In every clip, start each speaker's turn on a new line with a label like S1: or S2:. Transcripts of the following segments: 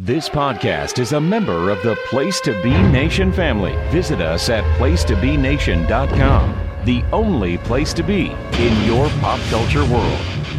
S1: This podcast is a member of the Place to Be Nation family. Visit us at placetobenation.com, the only place to be in your pop culture world.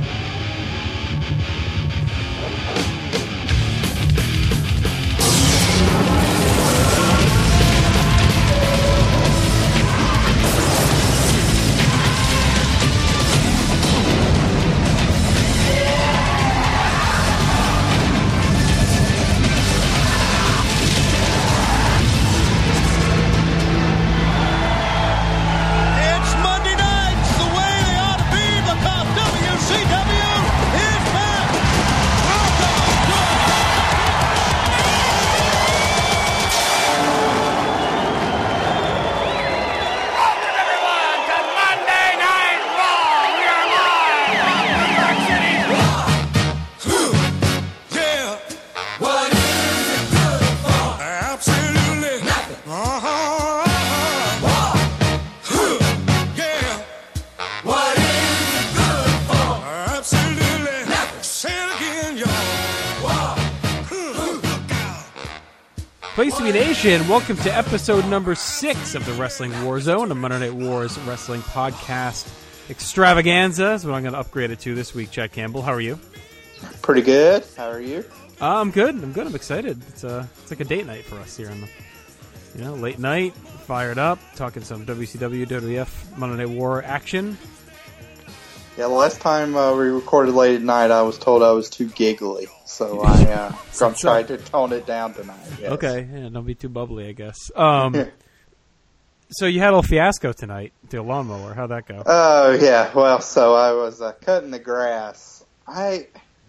S2: Place to Be Nation, welcome to episode number 6 of the Wrestling War Zone, a Monday Night Wars wrestling podcast extravaganza is what I'm going to upgrade it to this week. Chad Campbell, how are you?
S3: Pretty good. How are you?
S2: I'm good. I'm excited. It's like a date night for us here on the late night, fired up, talking some WCW, WWF, Monday Night War action.
S3: Yeah, the last time we recorded late at night, I was told I was too giggly, so I'm trying to tone it down tonight. Yes.
S2: Okay, yeah, don't be too bubbly, I guess. So you had a little fiasco tonight, the lawnmower. How'd that go?
S3: Oh, yeah. Well, so I was cutting the grass. I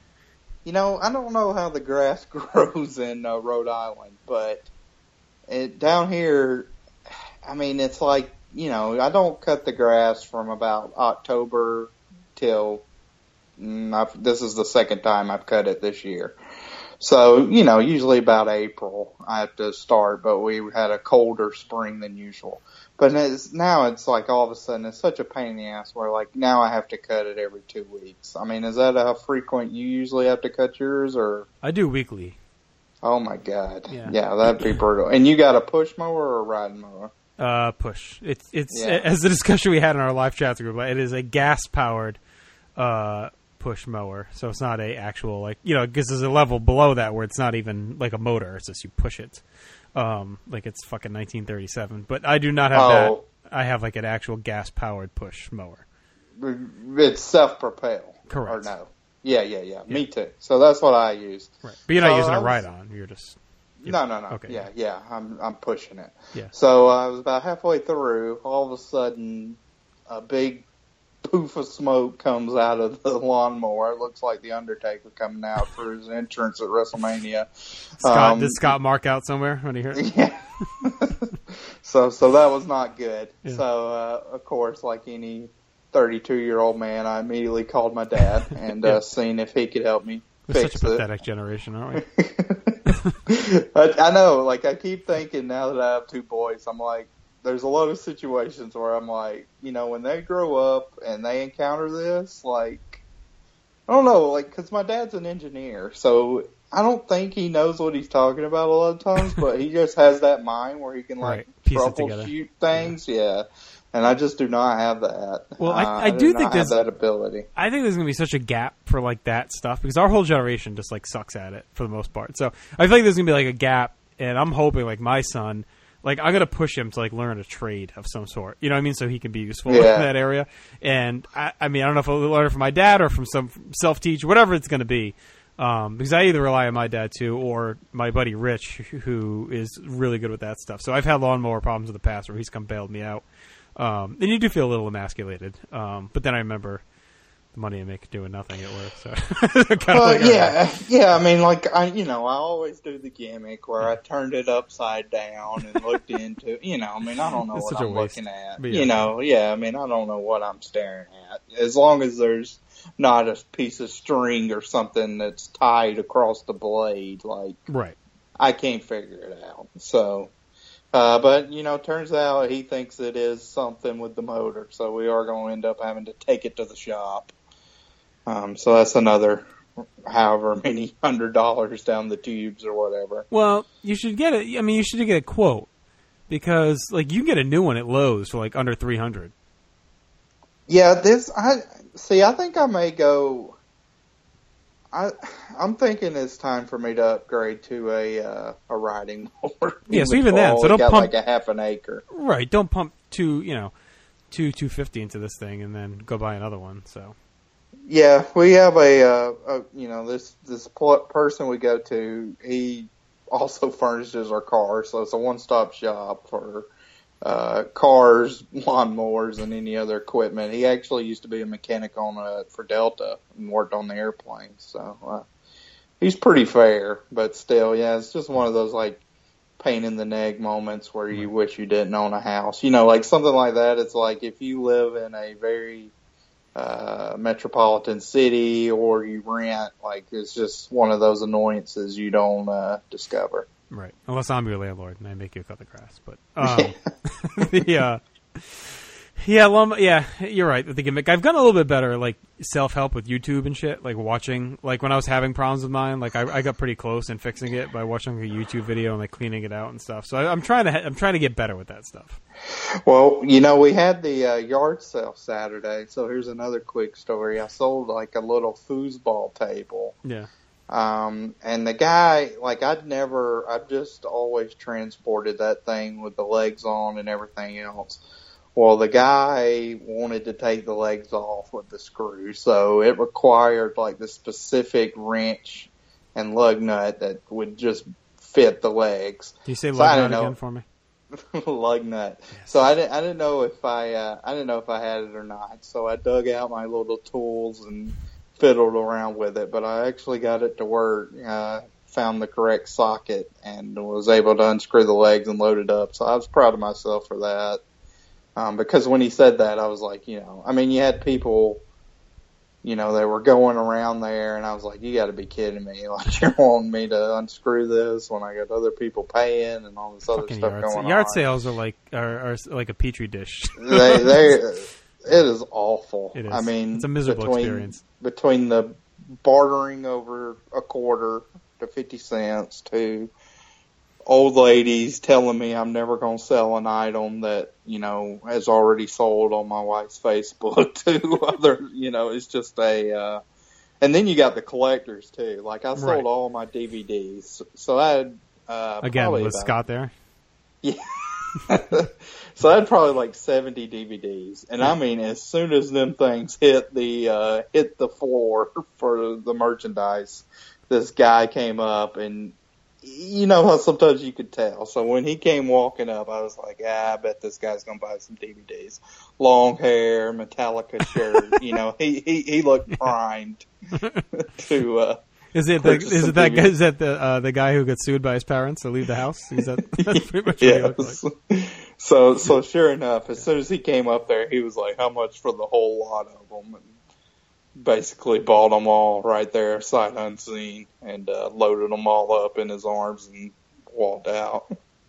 S3: don't know how the grass grows in Rhode Island, but down here, I mean, it's like, I don't cut the grass from about October till this is the second time I've cut it this year. So, usually about April I have to start, but we had a colder spring than usual. But now it's like all of a sudden it's such a pain in the ass where like now I have to cut it every 2 weeks. I mean, is that how frequent you usually have to cut yours or?
S2: I do weekly.
S3: Oh my God. Yeah, that'd be brutal. And you got a push mower or a riding mower?
S2: Push. It's as the discussion we had in our live chat group, it is a gas-powered push mower. So it's not a actual, because there's a level below that where it's not even like a motor. It's just you push it. Like it's fucking 1937. But I do not have that. I have like an actual gas-powered push mower.
S3: It's self-propelled.
S2: Correct.
S3: Or no. Yeah. Me too. So that's what I use.
S2: Right. But you're not using a ride-on. You're just...
S3: No.
S2: Okay.
S3: Yeah. I'm pushing it.
S2: Yeah.
S3: So I was about halfway through. All of a sudden, a big poof of smoke comes out of the lawnmower. It looks like the Undertaker coming out for his entrance at WrestleMania.
S2: Did Scott mark out somewhere when he heard it?
S3: Yeah. So that was not good.
S2: Yeah.
S3: So of course, like any 32-year-old man, I immediately called my dad and seen if he could help me
S2: We're
S3: fix
S2: such a pathetic generation, aren't we?
S3: I know, like, I keep thinking now that I have 2 boys, I'm like, there's a lot of situations where I'm like, when they grow up and they encounter this, like, I don't know, like, because my dad's an engineer, so I don't think he knows what he's talking about a lot of times, but he just has that mind where he can, like, troubleshoot things, yeah. And I just do not have that.
S2: Well, I do think there's
S3: that ability.
S2: I think there's going to be such a gap for like that stuff because our whole generation just like sucks at it for the most part. So I feel like there's going to be like a gap, and I'm hoping like my son, like I'm going to push him to like learn a trade of some sort. You know what I mean? So he can be useful in that area. And I mean, I don't know if I'll learn it from my dad or from some self-teach, whatever it's going to be. Because I either rely on my dad too or my buddy Rich, who is really good with that stuff. So I've had lawnmower problems in the past where he's come bailed me out. And you do feel a little emasculated. But then I remember the money I make doing nothing at work. So
S3: yeah. I mean, like I always do the gimmick where I turned it upside down and looked into. I mean, I don't know what I'm looking at.
S2: But
S3: I mean, I don't know what I'm staring at. As long as there's not a piece of string or something that's tied across the blade, like
S2: right,
S3: I can't figure it out. So. But, turns out he thinks it is something with the motor, so we are going to end up having to take it to the shop. So that's another however many $100 down the tubes or whatever.
S2: Well, you should get it. I mean, you should get a quote because, like, you can get a new one at Lowe's for like under $300.
S3: Yeah, I think I may go. I'm thinking it's time for me to upgrade to a riding mower.
S2: Yeah, so even then, so don't
S3: got
S2: pump
S3: like a half an acre.
S2: Right, don't pump $250 into this thing and then go buy another one. So.
S3: Yeah, we have this person we go to. He also furnishes our cars, so it's a one-stop shop for cars, lawnmowers, and any other equipment. He actually used to be a mechanic for Delta and worked on the airplanes, so he's pretty fair. But still, yeah, it's just one of those like pain in the neck moments where you wish you didn't own a house. Like something like that. It's like if you live in a very metropolitan city or you rent, like it's just one of those annoyances you don't discover.
S2: Right, unless I'm your landlord and I make you cut the grass. But you're right with the gimmick. I've gotten a little bit better, like self-help with YouTube and shit. Like watching, like when I was having problems with mine, like I got pretty close in fixing it by watching a YouTube video and like cleaning it out and stuff. So I'm trying to get better with that stuff.
S3: Well, we had the yard sale Saturday, so here's another quick story. I sold like a little foosball table.
S2: Yeah.
S3: And the guy, like I've just always transported that thing with the legs on and everything else. Well, the guy wanted to take the legs off with the screw, so it required like the specific wrench and lug nut that would just fit the legs.
S2: Can you say lug nut again for me?
S3: Lug nut.
S2: Yes.
S3: So I didn't know if I had it or not. So I dug out my little tools and fiddled around with it, but I actually got it to work. Found the correct socket and was able to unscrew the legs and load it up. So I was proud of myself for that. Because when he said that, I was like, you had people, they were going around there, and I was like, you got to be kidding me. Like, you're wanting me to unscrew this when I got other people paying and all this other stuff going on.
S2: Yard sales are like a petri dish.
S3: It is awful.
S2: It is.
S3: I mean,
S2: it's a miserable experience.
S3: Between the bartering over a quarter to 50 cents to old ladies telling me I'm never going to sell an item that, has already sold on my wife's Facebook to other, it's just and then you got the collectors too. Like I sold all my DVDs. So I had,
S2: again, was Scott there?
S3: Yeah. So I had probably like 70 DVDs. And I mean, as soon as them things hit the floor for the merchandise, this guy came up and, how sometimes you could tell. So when he came walking up, I was like, I bet this guy's going to buy some DVDs. Long hair, Metallica shirt. He looked primed to
S2: Is that the guy who got sued by his parents to leave the house? That's pretty much what he looked like.
S3: So sure enough, as soon as he came up there, he was like, how much for the whole lot of them? And basically bought them all right there, sight unseen, and loaded them all up in his arms and walked out.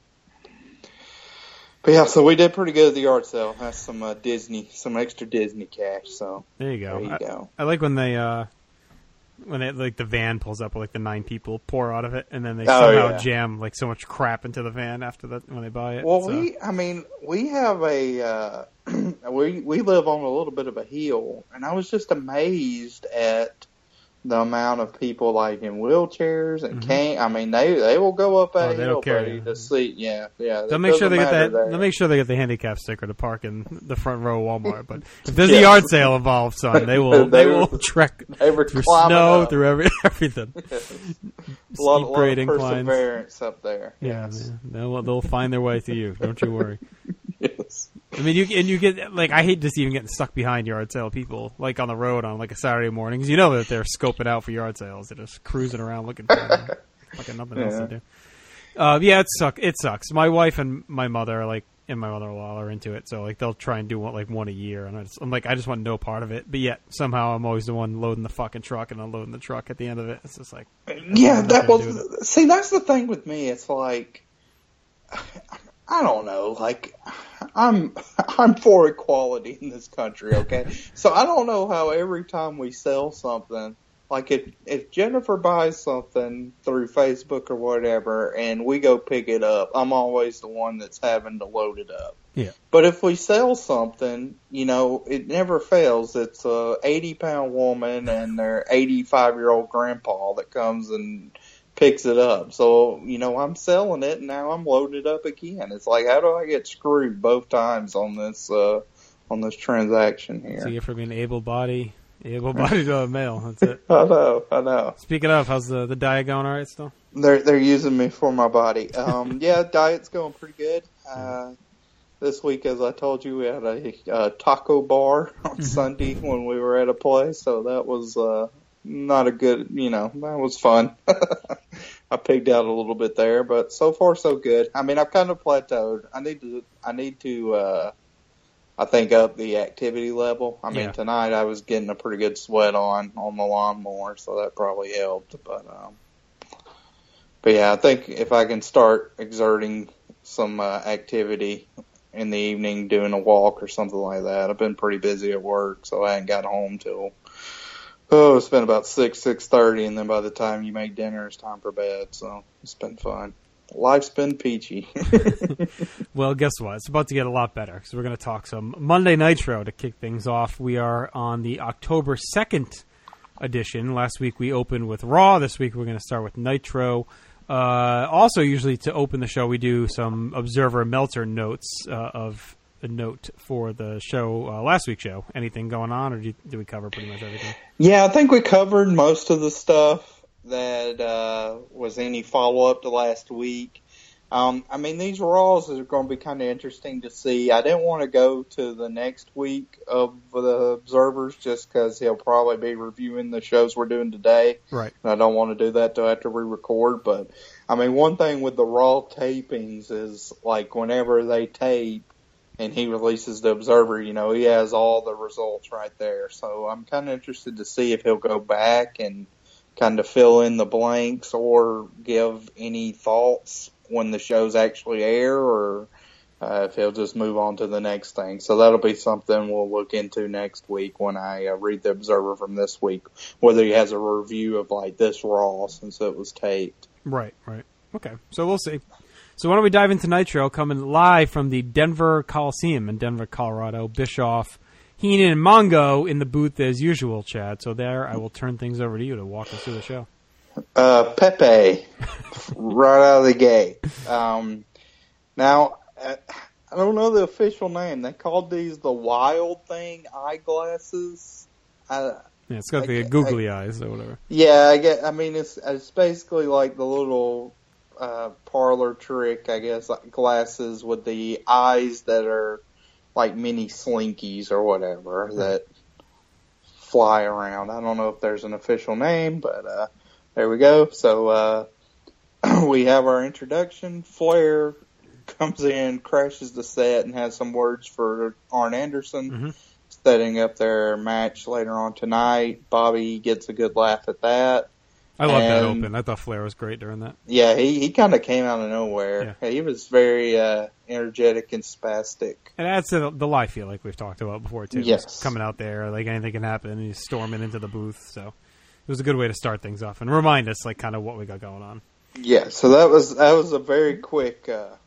S3: But yeah, so we did pretty good at the yard sale. That's some extra Disney cash. So
S2: there you go. I like when they like the van pulls up with like the 9 people pour out of it, and then they somehow jam like so much crap into the van after that when they buy it.
S3: Well, we have a we live on a little bit of a hill, and I was just amazed at the amount of people like in wheelchairs and cane. I mean, they will go up a hill, buddy, to see. Yeah.
S2: They'll make sure they get that. They'll make sure they get the handicap sticker to park in the front row of Walmart. But if there's a yard sale involved, son, they will trek through snow,
S3: up.
S2: through everything.
S3: A lot of perseverance up there.
S2: Yeah, they'll find their way to you. Don't you worry.
S3: Yes.
S2: I mean, you get like I hate just even getting stuck behind yard sale people like on the road on like a Saturday morning because you know that they're scoping out for yard sales. They're just cruising around looking for fucking nothing else to do. It sucks. My wife and my mother are like, and my mother-in-law are into it, so like they'll try and do one a year, and I just want no part of it. But yet somehow I'm always the one loading the fucking truck and unloading the truck at the end of it. It's just like
S3: that's the thing with me. It's like I don't know, like I'm for equality in this country, okay? So I don't know how every time we sell something, like if Jennifer buys something through Facebook or whatever and we go pick it up, I'm always the one that's having to load it up.
S2: Yeah.
S3: But if we sell something, it never fails. It's a 80-pound woman and their 85-year-old grandpa that comes and picks it up. So, I'm selling it and now I'm loading it up again. It's like, how do I get screwed both times on this transaction here?
S2: So you're from being able-bodied male. That's it.
S3: I know.
S2: Speaking of, how's the diet going all right still?
S3: They're using me for my body. Yeah, diet's going pretty good. This week, as I told you, we had a taco bar on Sunday when we were at a place, so that was not a good, that was fun. I pigged out a little bit there, but so far so good. I mean, I've kind of plateaued. I need to I think up the activity level. I mean, tonight I was getting a pretty good sweat on the lawnmower, so that probably helped. But yeah, I think if I can start exerting some activity in the evening, doing a walk or something like that. I've been pretty busy at work, so I ain't got home till it's been about 6:30, and then by the time you make dinner, it's time for bed. So it's been fun. Life's been peachy.
S2: Well, guess what? It's about to get a lot better because we're going to talk some Monday Nitro to kick things off. We are on the October 2nd edition. Last week we opened with Raw. This week we're going to start with Nitro. Also, usually to open the show, we do some Observer Meltzer notes of a note for the show, last week's show. Anything going on, or did we cover pretty much everything?
S3: Yeah, I think we covered most of the stuff that was any follow-up to last week. I mean, these Raws are going to be kind of interesting to see. I didn't want to go to the next week of the Observers just because he'll probably be reviewing the shows we're doing today.
S2: Right.
S3: And I don't want to do that till after we record. But, I mean, one thing with the Raw tapings is, like, whenever they tape and he releases the Observer, he has all the results right there. So I'm kind of interested to see if he'll go back and kind of fill in the blanks or give any thoughts when the shows actually air, or if he'll just move on to the next thing. So that'll be something we'll look into next week when I read the Observer from this week, whether he has a review of like this Raw since it was taped.
S2: Right. Okay, so we'll see. So why don't we dive into Nitro, coming live from the Denver Coliseum in Denver, Colorado. Bischoff, Heenan, and Mongo in the booth as usual, Chad. So there, I will turn things over to you to walk us through the show.
S3: Pepe, right out of the gate. Now, I don't know the official name. They called these the Wild Thing eyeglasses.
S2: It's got the googly eyes or whatever.
S3: Yeah, I mean, it's basically like the little parlor trick, I guess, like glasses with the eyes that are like mini slinkies or whatever that fly around. I don't know if there's an official name, but there we go. So we have our introduction. Flair comes in, crashes the set, and has some words for Arn Anderson, setting up their match later on tonight. Bobby gets a good laugh at that.
S2: I love that open. I thought Flair was great during that.
S3: Yeah, he kind of came out of nowhere. Yeah. He was very energetic and spastic.
S2: And adds to the live feel like we've talked about before, too.
S3: Yes.
S2: He's coming out there, like anything can happen, and he's storming into the booth. So it was a good way to start things off and remind us, like, kind of what we got going on.
S3: Yeah, so that was a very quick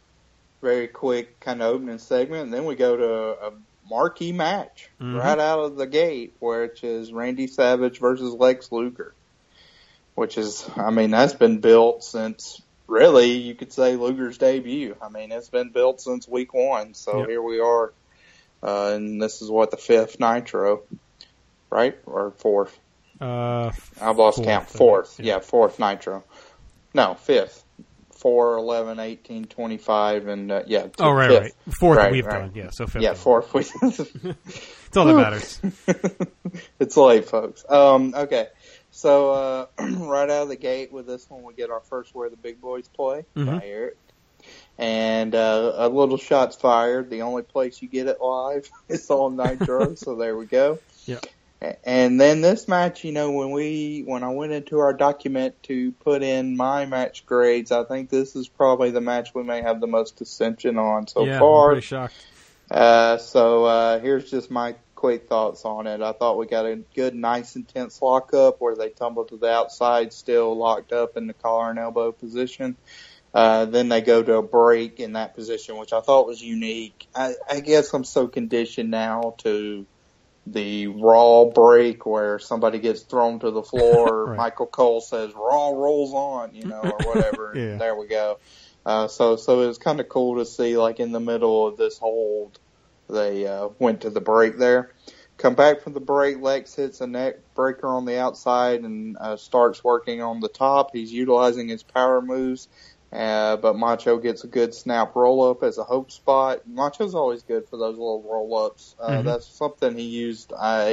S3: kind of opening segment. And then we go to a marquee match right out of the gate, which is Randy Savage versus Lex Luger. Which is, I mean, that's been built since, really, you could say Luger's debut. I mean, it's been built since week one. So Here we are. And this is the fifth Nitro, right? Or fourth? I've lost count. Fourth. Yeah, fourth Nitro. No, fifth. 4, 11, 18, 25, and,
S2: right.
S3: Fifth.
S2: Fourth we've done, yeah, so fifth.
S3: Yeah, fourth.
S2: It's all that matters.
S3: It's late, folks. Okay. So, right out of the gate with this one, we get our first Where the Big Boys Play by Eric. And a little shots fired. The only place you get it live is on Nitro, so there we go.
S2: Yeah.
S3: And then this match, when I went into our document to put in my match grades, I think this is probably the match we may have the most dissension on so far.
S2: I'm pretty shocked.
S3: So here's just my quick thoughts on it. I thought we got a good, nice, intense lockup where they tumble to the outside, still locked up in the collar and elbow position. Then they go to a break in that position, which I thought was unique. I guess I'm so conditioned now to the Raw break where somebody gets thrown to the floor.
S2: Right.
S3: Michael Cole says, Raw rolls on, or whatever.
S2: Yeah.
S3: There we go. So it was kind of cool to see, like, in the middle of this hold, they went to the break there. Come back from the break, Lex hits a neck breaker on the outside and starts working on the top. He's utilizing his power moves. But Macho gets a good snap roll-up as a hope spot. Macho's always good for those little roll-ups. That's something he used,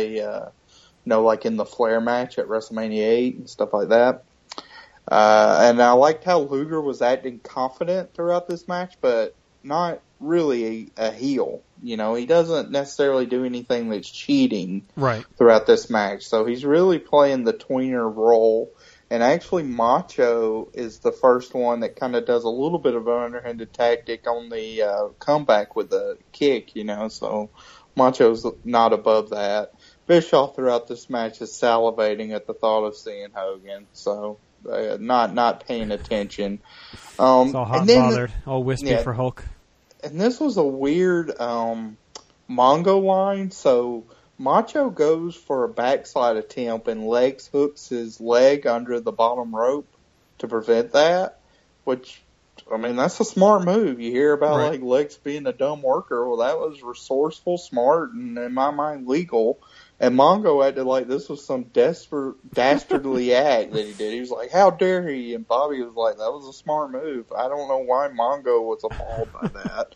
S3: like in the Flair match at WrestleMania 8 and stuff like that. And I liked how Luger was acting confident throughout this match, but not really a heel. He doesn't necessarily do anything that's cheating throughout this match. So he's really playing the tweener role. And actually, Macho is the first one that kind of does a little bit of an underhanded tactic on the comeback with the kick, So Macho's not above that. Bischoff throughout this match is salivating at the thought of seeing Hogan, so not paying attention.
S2: It's all hot and bothered, all wispy for Hulk.
S3: And this was a weird Mongo line, so Macho goes for a backslide attempt and Lex hooks his leg under the bottom rope to prevent that, which, that's a smart move. You hear about, like, Lex being a dumb worker. Well, that was resourceful, smart, and in my mind, legal. And Mongo acted like this was some dastardly act that he did. He was like, how dare he? And Bobby was like, that was a smart move. I don't know why Mongo was appalled by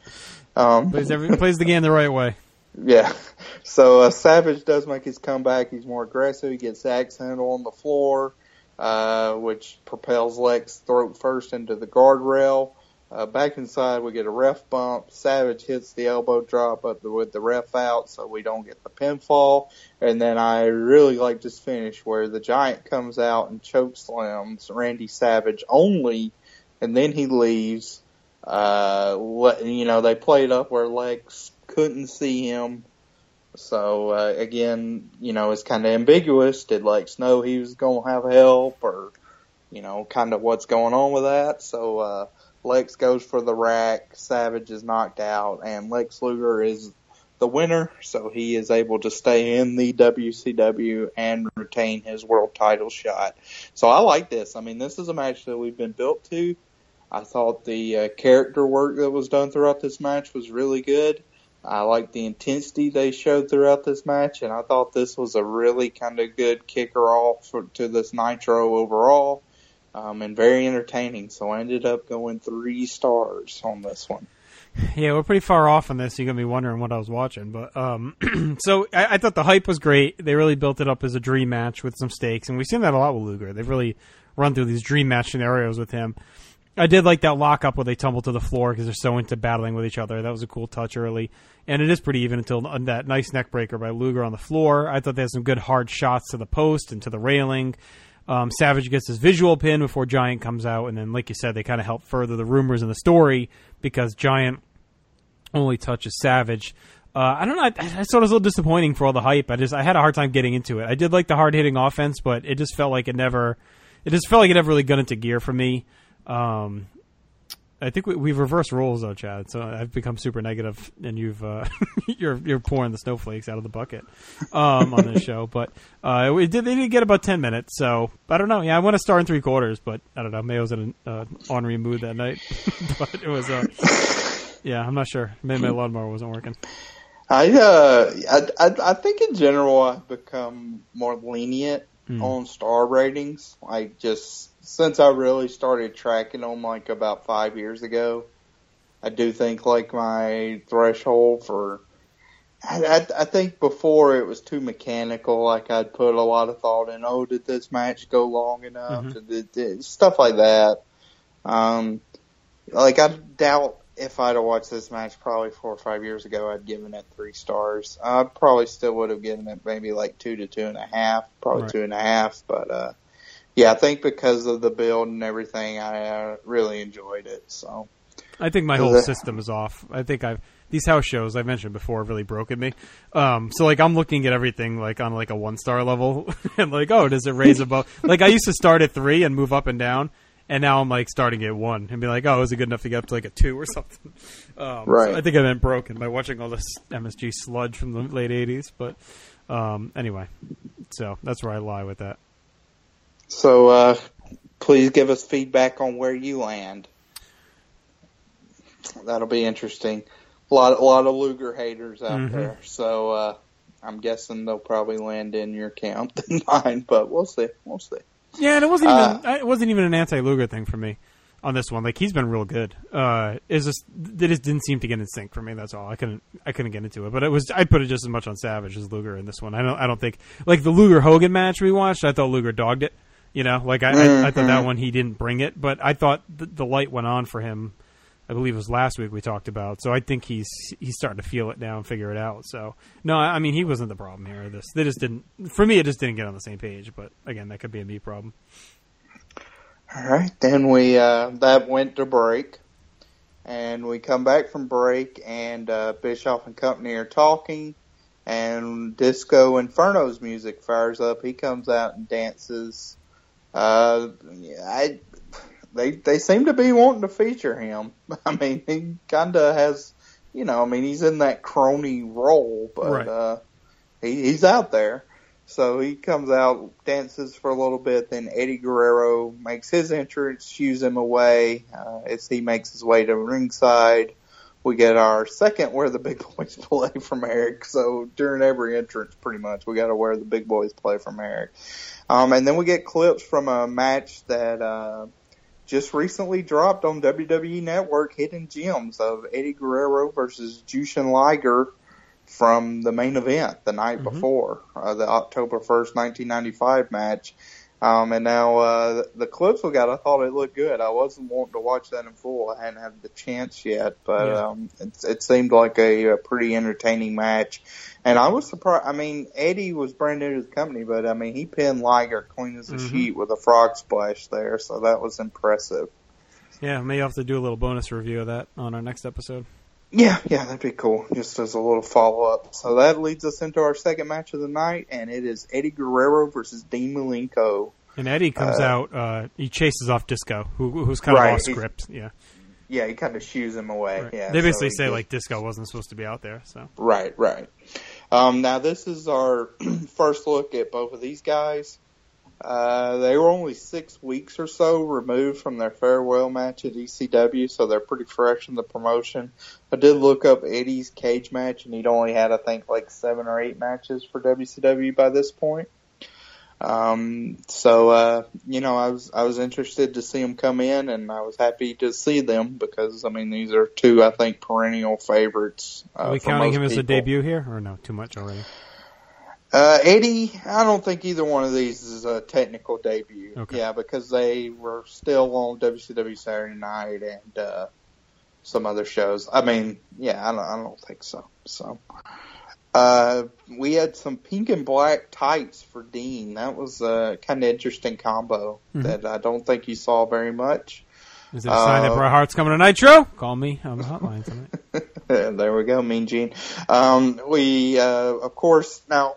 S3: that.
S2: Plays the game the right way.
S3: Yeah. So Savage does make his comeback. He's more aggressive. He gets axe handle on the floor, which propels Lex throat first into the guardrail. Back inside, we get a ref bump. Savage hits the elbow drop with the ref out, so we don't get the pinfall. And then I really like this finish where the Giant comes out and chokeslams Randy Savage only, and then he leaves. They played up where Lex couldn't see him. So, again, it's kind of ambiguous. Did Lex know he was going to have help or, kind of what's going on with that? So, Lex goes for the rack. Savage is knocked out, and Lex Luger is the winner. So he is able to stay in the WCW and retain his world title shot. So I like this. This is a match that we've been built to. I thought the character work that was done throughout this match was really good. I liked the intensity they showed throughout this match, and I thought this was a really kind of good kicker off to this Nitro overall, and very entertaining. So I ended up going 3 stars on this one.
S2: Yeah, we're pretty far off on this. You're going to be wondering what I was watching. But so I thought the hype was great. They really built it up as a dream match with some stakes, and we've seen that a lot with Luger. They've really run through these dream match scenarios with him. I did like that lockup where they tumble to the floor because they're so into battling with each other. That was a cool touch early. And it is pretty even until that nice neck breaker by Luger on the floor. I thought they had some good hard shots to the post and to the railing. Savage gets his visual pin before Giant comes out. And then, like you said, they kind of help further the rumors in the story because Giant only touches Savage. I don't know. I thought it was a little disappointing for all the hype. I had a hard time getting into it. I did like the hard-hitting offense, but it just felt like it never really got into gear for me. I think we've reversed roles though, Chad. So I've become super negative, and you've you're pouring the snowflakes out of the bucket on this show. But they did get about 10 minutes, so I don't know. Yeah, I want to start in 3/4, but I don't know. Maybe I was in an ornery mood that night, but it was yeah, I'm not sure. Maybe my lawnmower wasn't working.
S3: I think in general I've become more lenient on star ratings. Since I really started tracking them like about 5 years ago, I do think like my threshold for, I think before it was too mechanical. Like I'd put a lot of thought in, did this match go long enough? Stuff like that. Like I doubt if I'd have watched this match probably 4 or 5 years ago, I'd given it 3 stars. I probably still would have given it maybe like 2 to 2.5, probably 2.5. But yeah, I think because of the build and everything, I really enjoyed it. So
S2: I think my whole system is off. I think these house shows I mentioned before have really broken me. So like I'm looking at everything like on like a 1-star level and like, oh, does it raise above? Like I used to start at 3 and move up and down. And now I'm like starting at 1 and be like, oh, is it good enough to get up to like a 2 or something?
S3: Right.
S2: So I think I meant broken by watching all this MSG sludge from the late 80s. But anyway, so that's where I lie with that.
S3: So please give us feedback on where you land. That'll be interesting. A lot of Luger haters out there. So I'm guessing they'll probably land in your camp than mine, but we'll see.
S2: Yeah, and it wasn't even an anti-Luger thing for me on this one. Like he's been real good. It just didn't seem to get in sync for me. That's all. I couldn't get into it. But I'd put it just as much on Savage as Luger in this one. I don't think like the Luger Hogan match we watched. I thought Luger dogged it. You know, like I thought that one he didn't bring it, but I thought the light went on for him. I believe it was last week we talked about. So I think he's starting to feel it now and figure it out. So no, I mean he wasn't the problem here. They just didn't. For me, it just didn't get on the same page. But again, that could be a me problem.
S3: All right, then we that went to break, and we come back from break, and Bischoff and company are talking, and Disco Inferno's music fires up. He comes out and dances. They seem to be wanting to feature him. I mean, he kind of has, you know, I mean, he's in that crony role, but right. He's out there. So he comes out, dances for a little bit, then Eddie Guerrero makes his entrance, shoos him away as he makes his way to ringside. We get our second Where the Big Boys Play from Eric. So during every entrance, pretty much, we got to Where the Big Boys Play from Eric. And then we get clips from a match that just recently dropped on WWE Network, Hidden Gems, of Eddie Guerrero versus Jushin Liger from the main event the night before, the October 1st, 1995 match. And now the clips we got, I thought it looked good. I wasn't wanting to watch that in full. I hadn't had the chance yet, but it seemed like a pretty entertaining match. And I was surprised. I mean, Eddie was brand new to the company, but I mean, he pinned Liger clean as a sheet with a frog splash there, so that was impressive.
S2: Yeah, maybe I'll have to do a little bonus review of that on our next episode.
S3: Yeah, that'd be cool, just as a little follow-up. So that leads us into our second match of the night, and it is Eddie Guerrero versus Dean Malenko.
S2: And Eddie comes out, he chases off Disco, who's kind of off script. Yeah,
S3: he kind of shoos him away.
S2: Right.
S3: Yeah,
S2: they basically say, like, Disco wasn't supposed to be out there. So
S3: Right. Now, this is our first look at both of these guys. They were only 6 weeks or so removed from their farewell match at ECW, so they're pretty fresh in the promotion. I did look up Eddie's cage match, and he'd only had, I think, like 7 or 8 matches for WCW by this point. You know, I was interested to see them come in, and I was happy to see them because, I mean, these are two, I think, perennial favorites.
S2: Are we counting him as a debut here, or no? Too much already?
S3: Eddie, I don't think either one of these is a technical debut.
S2: Okay.
S3: Yeah, because they were still on WCW Saturday Night and some other shows. I mean, yeah, I don't think so. So, we had some pink and black tights for Dean. That was a kind of interesting combo that I don't think you saw very much.
S2: Is it a sign that Bret Hart's coming to Nitro? Call me on the hotline tonight.
S3: There we go, Mean Gene. Of course, now,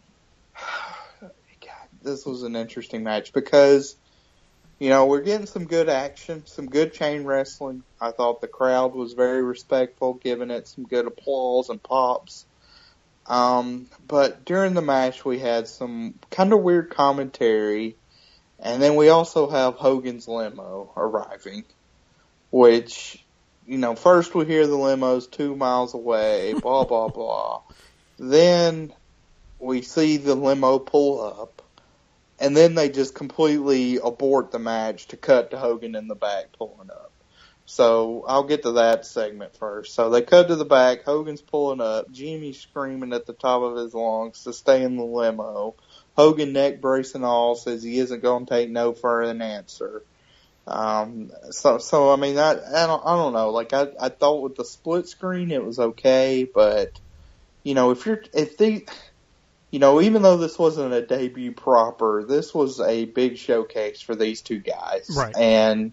S3: this was an interesting match because, you know, we're getting some good action, some good chain wrestling. I thought the crowd was very respectful, giving it some good applause and pops. But during the match, we had some kind of weird commentary, and then we also have Hogan's limo arriving, which, you know, first we hear the limo's 2 miles away, blah, blah, blah. Then we see the limo pull up. And then they just completely abort the match to cut to Hogan in the back pulling up. So I'll get to that segment first. So they cut to the back. Hogan's pulling up. Jimmy's screaming at the top of his lungs to stay in the limo. Hogan, neck brace and all, says he isn't going to take no for an answer. So I mean, I don't know. Like I thought with the split screen it was okay, but you know, you know, even though this wasn't a debut proper, this was a big showcase for these two guys.
S2: Right.
S3: And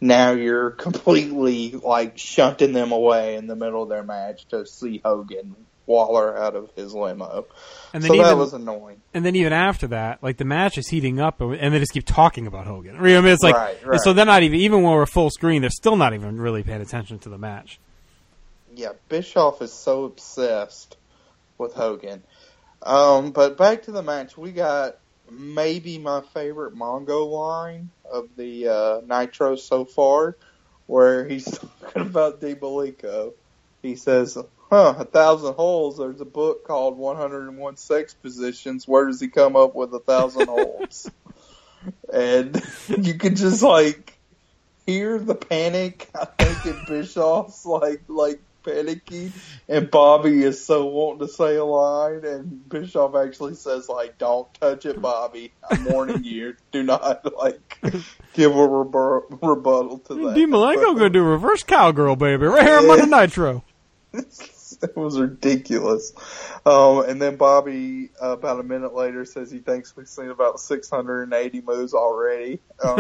S3: now you're completely like shunting them away in the middle of their match to see Hogan Waller out of his limo.
S2: And then
S3: so that was annoying.
S2: And then even after that, like the match is heating up, and they just keep talking about Hogan. I mean, it's like,
S3: right.
S2: So they're not even when we're full screen, they're still not even really paying attention to the match.
S3: Yeah, Bischoff is so obsessed with Hogan. But back to the match, we got maybe my favorite Mongo line of the Nitro so far, where he's talking about DiBellico. He says, 1,000 holes. There's a book called 101 Sex Positions. Where does he come up with 1,000 holes? And you could just like hear the panic. I think in Bischoff's like panicky, and Bobby is so wanting to say a line, and Bischoff actually says like, "Don't touch it, Bobby. I'm warning you. Do not give a rebuttal to that."
S2: DiMalenko gonna do reverse cowgirl, baby, right here on Monday Nitro.
S3: It was ridiculous. And then Bobby, about a minute later, says he thinks we've seen about 680 moves already.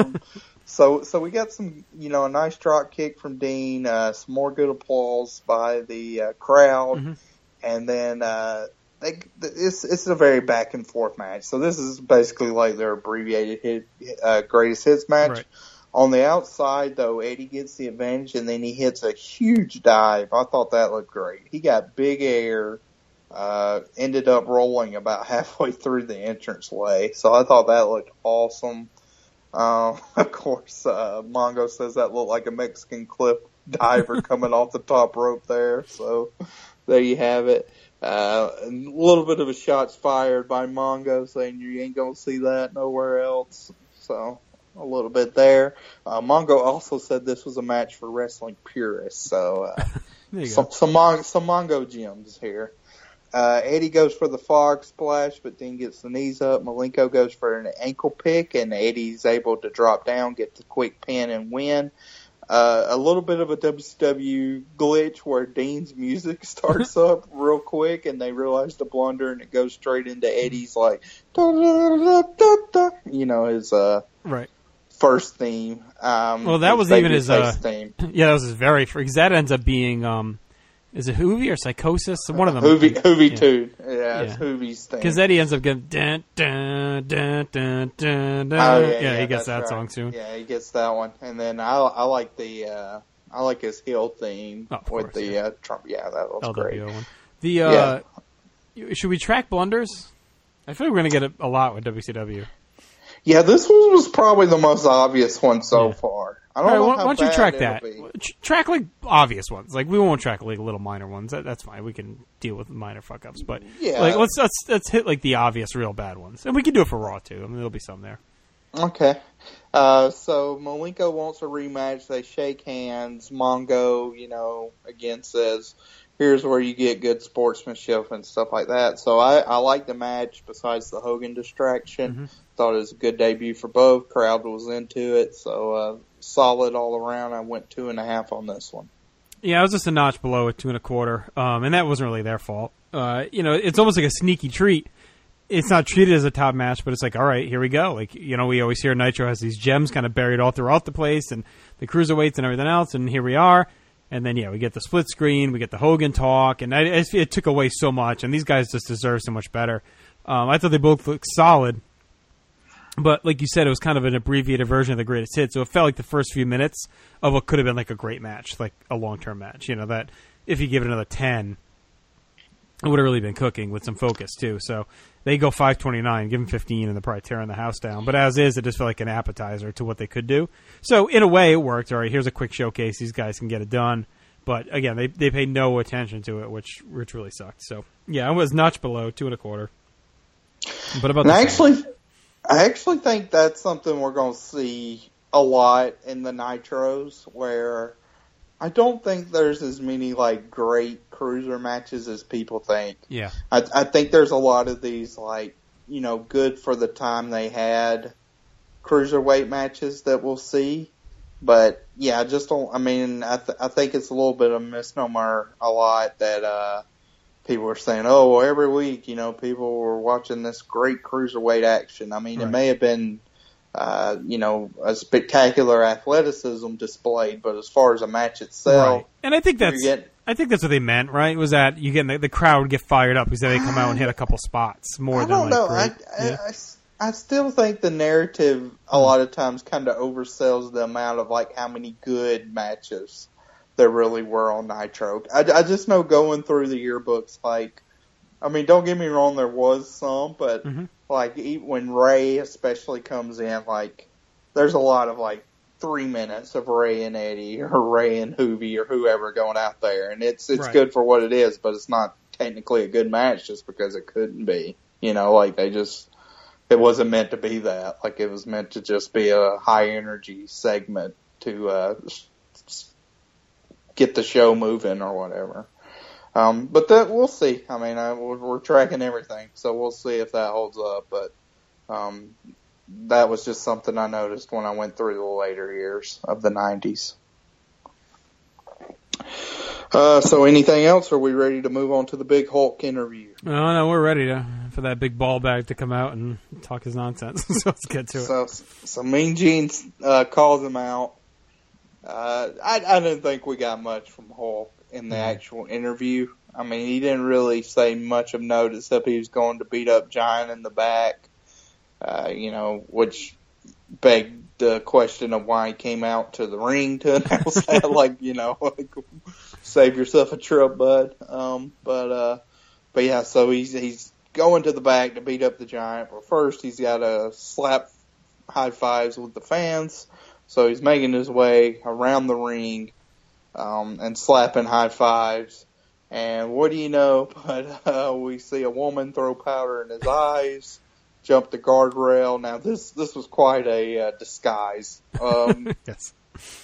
S3: So we got some, a nice drop kick from Dean, some more good applause by the crowd, and then it's a very back and forth match. So this is basically like their abbreviated greatest hits match.
S2: Right.
S3: On the outside, though, Eddie gets the advantage, and then he hits a huge dive. I thought that looked great. He got big air, ended up rolling about halfway through the entranceway. So I thought that looked awesome. Of course, Mongo says that looked like a Mexican cliff diver coming off the top rope there. So there you have it. A little bit of a shots fired by Mongo, saying you ain't going to see that nowhere else. So a little bit there. Mongo also said this was a match for wrestling purists. So some Mongo gems here. Eddie goes for the fog splash, but then gets the knees up. Malenko goes for an ankle pick, and Eddie's able to drop down, get the quick pin, and win. A little bit of a WCW glitch where Dean's music starts up real quick, and they realize the blunder, and it goes straight into Eddie's like, his
S2: right.
S3: first theme.
S2: Well, that was even his
S3: theme.
S2: Yeah, that was his very first, because that ends up being is it Hoovy or Psychosis? One of them.
S3: Hoovy too. Yeah, it's Hoovy's thing.
S2: Because Eddie ends up getting dun dun dun dun dun dun.
S3: Oh, yeah,
S2: he gets that song soon.
S3: Yeah, he gets that one, and then I like the I like his heel theme with the Trump. Yeah, that was
S2: LWO
S3: great.
S2: One. The should we track blunders? I feel like we're gonna get a lot with WCW.
S3: Yeah, this one was probably the most obvious one so far. I don't know
S2: why
S3: how
S2: don't you
S3: bad
S2: track
S3: it'll
S2: that?
S3: be.
S2: Track like obvious ones. Like we won't track like little minor ones. That's fine. We can deal with minor fuck ups. But like let's hit like the obvious real bad ones, and we can do it for Raw too. I mean there'll be some there.
S3: Okay. So Malenko wants a rematch. They shake hands. Mongo, again says, here's where you get good sportsmanship and stuff like that. So I like the match besides the Hogan distraction. Thought it was a good debut for both. Crowd was into it. So solid all around. I went 2.5 on this one.
S2: Yeah, I was just a notch below at 2.25. And that wasn't really their fault. It's almost like a sneaky treat. It's not treated as a top match, but it's like, all right, here we go. Like, we always hear Nitro has these gems kind of buried all throughout the place and the cruiserweights and everything else, and here we are. And then, we get the split screen, we get the Hogan talk, and it took away so much, and these guys just deserve so much better. I thought they both looked solid, but like you said, it was kind of an abbreviated version of the greatest hit, so it felt like the first few minutes of what could have been like a great match, like a long-term match, that if you give it another 10, it would have really been cooking with some focus, too. So they go 5:29, give them 15, and they're probably tearing the house down. But as is, it just felt like an appetizer to what they could do. So in a way, it worked. All right, here's a quick showcase. These guys can get it done. But again, they paid no attention to it, which really sucked. So yeah, I was notch below 2.25. But about
S3: I actually think that's something we're going to see a lot in the Nitros, where I don't think there's as many great cruiser matches as people think.
S2: Yeah,
S3: I think there's a lot of these good for the time they had cruiserweight matches that we'll see. But yeah, I just don't. I mean, I think it's a little bit of a misnomer a lot that people are saying, oh, well, every week, people were watching this great cruiserweight action. I mean, It may have been a spectacular athleticism displayed, but as far as a match itself,
S2: right. And I think that's what they meant, right? Was that you get the crowd get fired up because they come out and hit a couple spots more than like. I don't know.
S3: I still think the narrative a lot of times kind of oversells the amount of like how many good matches there really were on Nitro. I just know going through the yearbooks, like, I mean, don't get me wrong, there was some, but like when Ray especially comes in, like there's a lot of like 3 minutes of Ray and Eddie or Ray and Hoovy or whoever going out there, and it's right. Good for what it is, but it's not technically a good match just because it couldn't be. Like it wasn't meant to be that. Like it was meant to just be a high energy segment to get the show moving or whatever. But we'll see. I mean, we're tracking everything, so we'll see if that holds up. But that was just something I noticed when I went through the later years of the 90s. So anything else? Or are we ready to move on to the big Hulk interview?
S2: No, we're ready for that big ball bag to come out and talk his nonsense. So let's get to it.
S3: So Mean Gene calls him out. I didn't think we got much from Hulk in the actual interview. I mean, he didn't really say much of note except he was going to beat up Giant in the back, which begged the question of why he came out to the ring to announce that, like, save yourself a trip, bud. But yeah, so he's going to the back to beat up the Giant, but first he's got to slap high fives with the fans. So he's making his way around the ring and slapping high fives. And what do you know? But we see a woman throw powder in his eyes, jump the guardrail. Now this was quite a disguise.
S2: Yes.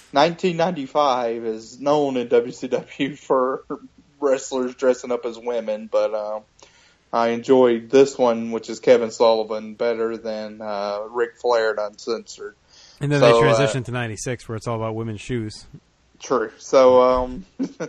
S3: 1995 is known in WCW for wrestlers dressing up as women, but I enjoyed this one, which is Kevin Sullivan, better than Ric Flair at Uncensored.
S2: And then they transitioned to 96, where it's all about women's shoes.
S3: True. So,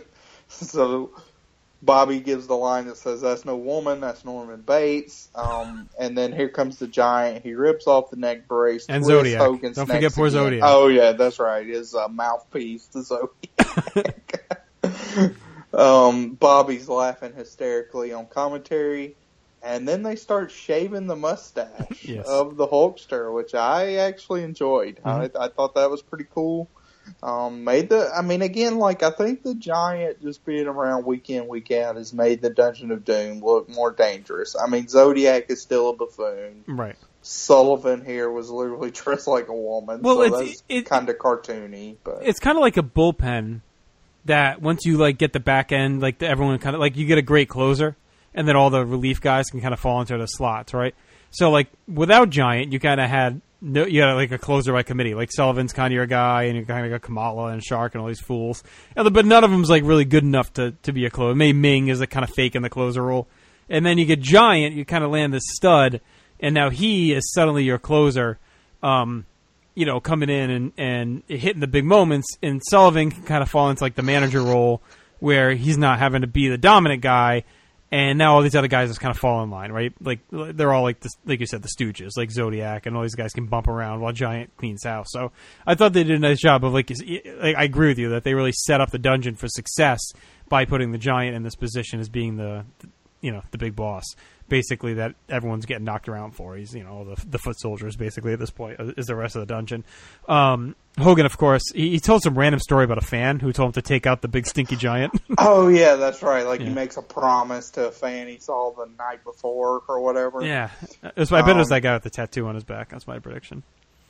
S3: so Bobby gives the line that says, "That's no woman, that's Norman Bates." And then here comes the Giant. He rips off the neck brace.
S2: And Zodiac. Hogan's Don't forget poor Zodiac.
S3: Oh, yeah, that's right. His mouthpiece, the Zodiac. Bobby's laughing hysterically on commentary. And then they start shaving the mustache of the Hulkster, which I actually enjoyed. Mm-hmm. I thought that was pretty cool. I think the Giant just being around week in, week out has made the Dungeon of Doom look more dangerous. I mean, Zodiac is still a buffoon.
S2: Right.
S3: Sullivan here was literally dressed like a woman. Well, so it's kind of cartoony. But
S2: it's kind of like a bullpen that once you get the back end, everyone kind of you get a great closer. And then all the relief guys can kind of fall into the slots, right? So, without Giant, you kind of had a closer by committee. Like, Sullivan's kind of your guy, and you kind of got Kamala and Shark and all these fools. But none of them's, really good enough to be a closer. Maybe Ming is kind of fake in the closer role. And then you get Giant, you kind of land this stud, and now he is suddenly your closer, coming in and hitting the big moments. And Sullivan can kind of fall into, the manager role, where he's not having to be the dominant guy. And now all these other guys just kind of fall in line, right? They're all like you said, the Stooges, like Zodiac, and all these guys can bump around while Giant cleans house. So I thought they did a nice job of, I agree with you that they really set up the Dungeon for success by putting the Giant in this position as being the big boss, basically, that everyone's getting knocked around for. He's, all the foot soldiers, basically, at this point, is the rest of the Dungeon. Hogan, of course, he told some random story about a fan who told him to take out the big stinky Giant.
S3: Oh, yeah, that's right. He makes a promise to a fan he saw the night before or whatever.
S2: Yeah. I bet it was that guy with the tattoo on his back. That's my prediction.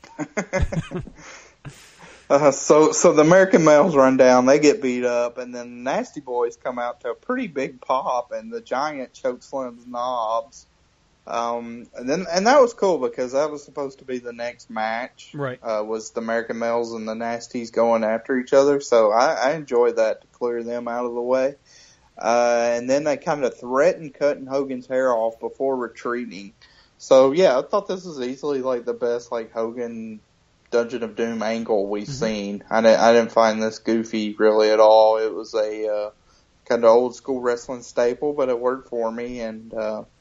S3: So the American males run down, they get beat up, and then the Nasty Boys come out to a pretty big pop, and the Giant chokes Slim's knobs. And that was cool because that was supposed to be the next match.
S2: Right.
S3: Was the American males and the Nasties going after each other. So I enjoyed that to clear them out of the way. And then they kind of threatened cutting Hogan's hair off before retreating. So yeah, I thought this was easily the best Hogan Dungeon of Doom angle we've seen. I didn't find this goofy really at all. It was a kind of old school wrestling staple, but it worked for me. And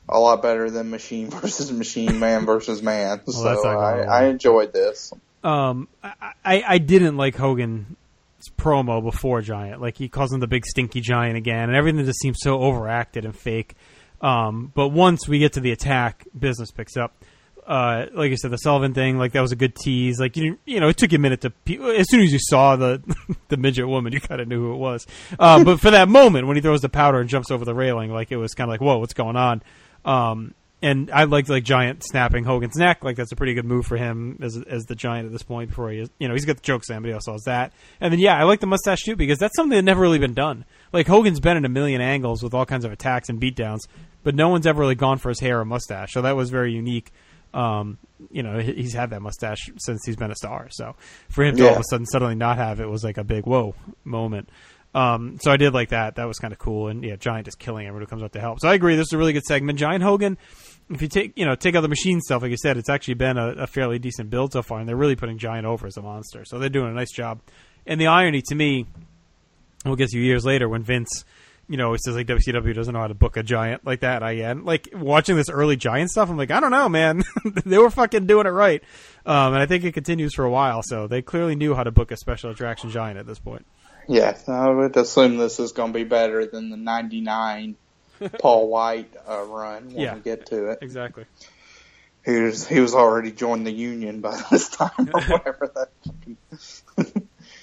S3: a lot better than machine versus machine, man versus man.
S2: Well,
S3: So I enjoyed this.
S2: I didn't like Hogan's promo before Giant. Like, he calls him the big stinky giant again, and everything just seems so overacted and fake. But once we get to the attack, business picks up. Like you said, the Sullivan thing, like, that was a good tease. Like, you know, it took you a minute to, as soon as you saw the the midget woman, you kind of knew who it was. But for that moment, when he throws the powder and jumps over the railing, like, it was kind of like, whoa, what's going on? And I liked, like, Giant snapping Hogan's neck. Like, that's a pretty good move for him as the Giant at this point before he, he's got the choke slam, but he also has that. And then, yeah, I like the mustache too, because that's something that never really been done. Like, Hogan's been in a million angles with all kinds of attacks and beatdowns, but no one's ever really gone for his hair or mustache. So that was very unique. He's had that mustache since he's been a star. So for him to all of a sudden suddenly not have it was like a big whoa moment. So I did like that. That was kind of cool. And yeah, Giant is killing everyone who comes out to help. So I agree. This is a really good segment. Giant Hogan, if you take out the machine stuff, like you said, it's actually been a fairly decent build so far, and they're really putting Giant over as a monster. So they're doing a nice job. And the irony to me, we'll get to years later when Vince, it says like WCW doesn't know how to book a Giant like that. Like, watching this early Giant stuff, I'm like, I don't know, man. They were fucking doing it right. And I think it continues for a while. So they clearly knew how to book a special attraction Giant at this point.
S3: Yeah, I would assume this is going to be better than the 99 Paul White run when we get to it.
S2: Exactly.
S3: He was already joined the Union by this time or whatever that.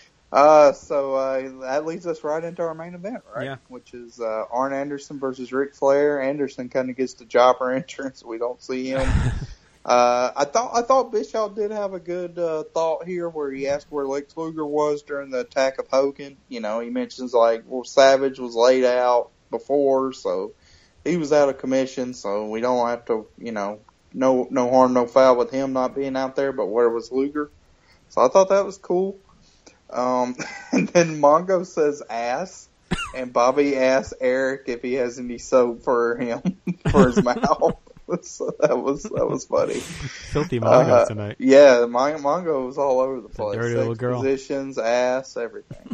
S3: So that leads us right into our main event, right?
S2: Yeah.
S3: Which is Arn Anderson versus Ric Flair. Anderson kind of gets the jobber entrance. We don't see him. I thought Bischoff did have a good thought here where he asked where Lex Luger was during the attack of Hogan. He mentions like, well, Savage was laid out before, so he was out of commission, so we don't have to, no harm, no foul with him not being out there, but where was Luger? So I thought that was cool. And then Mongo says ass, and Bobby asks Eric if he has any soap for him for his mouth. So that was funny. Filthy Mongo tonight. Yeah, Mongo was all over the place.
S2: Dirty little girl.
S3: Positions, ass, everything.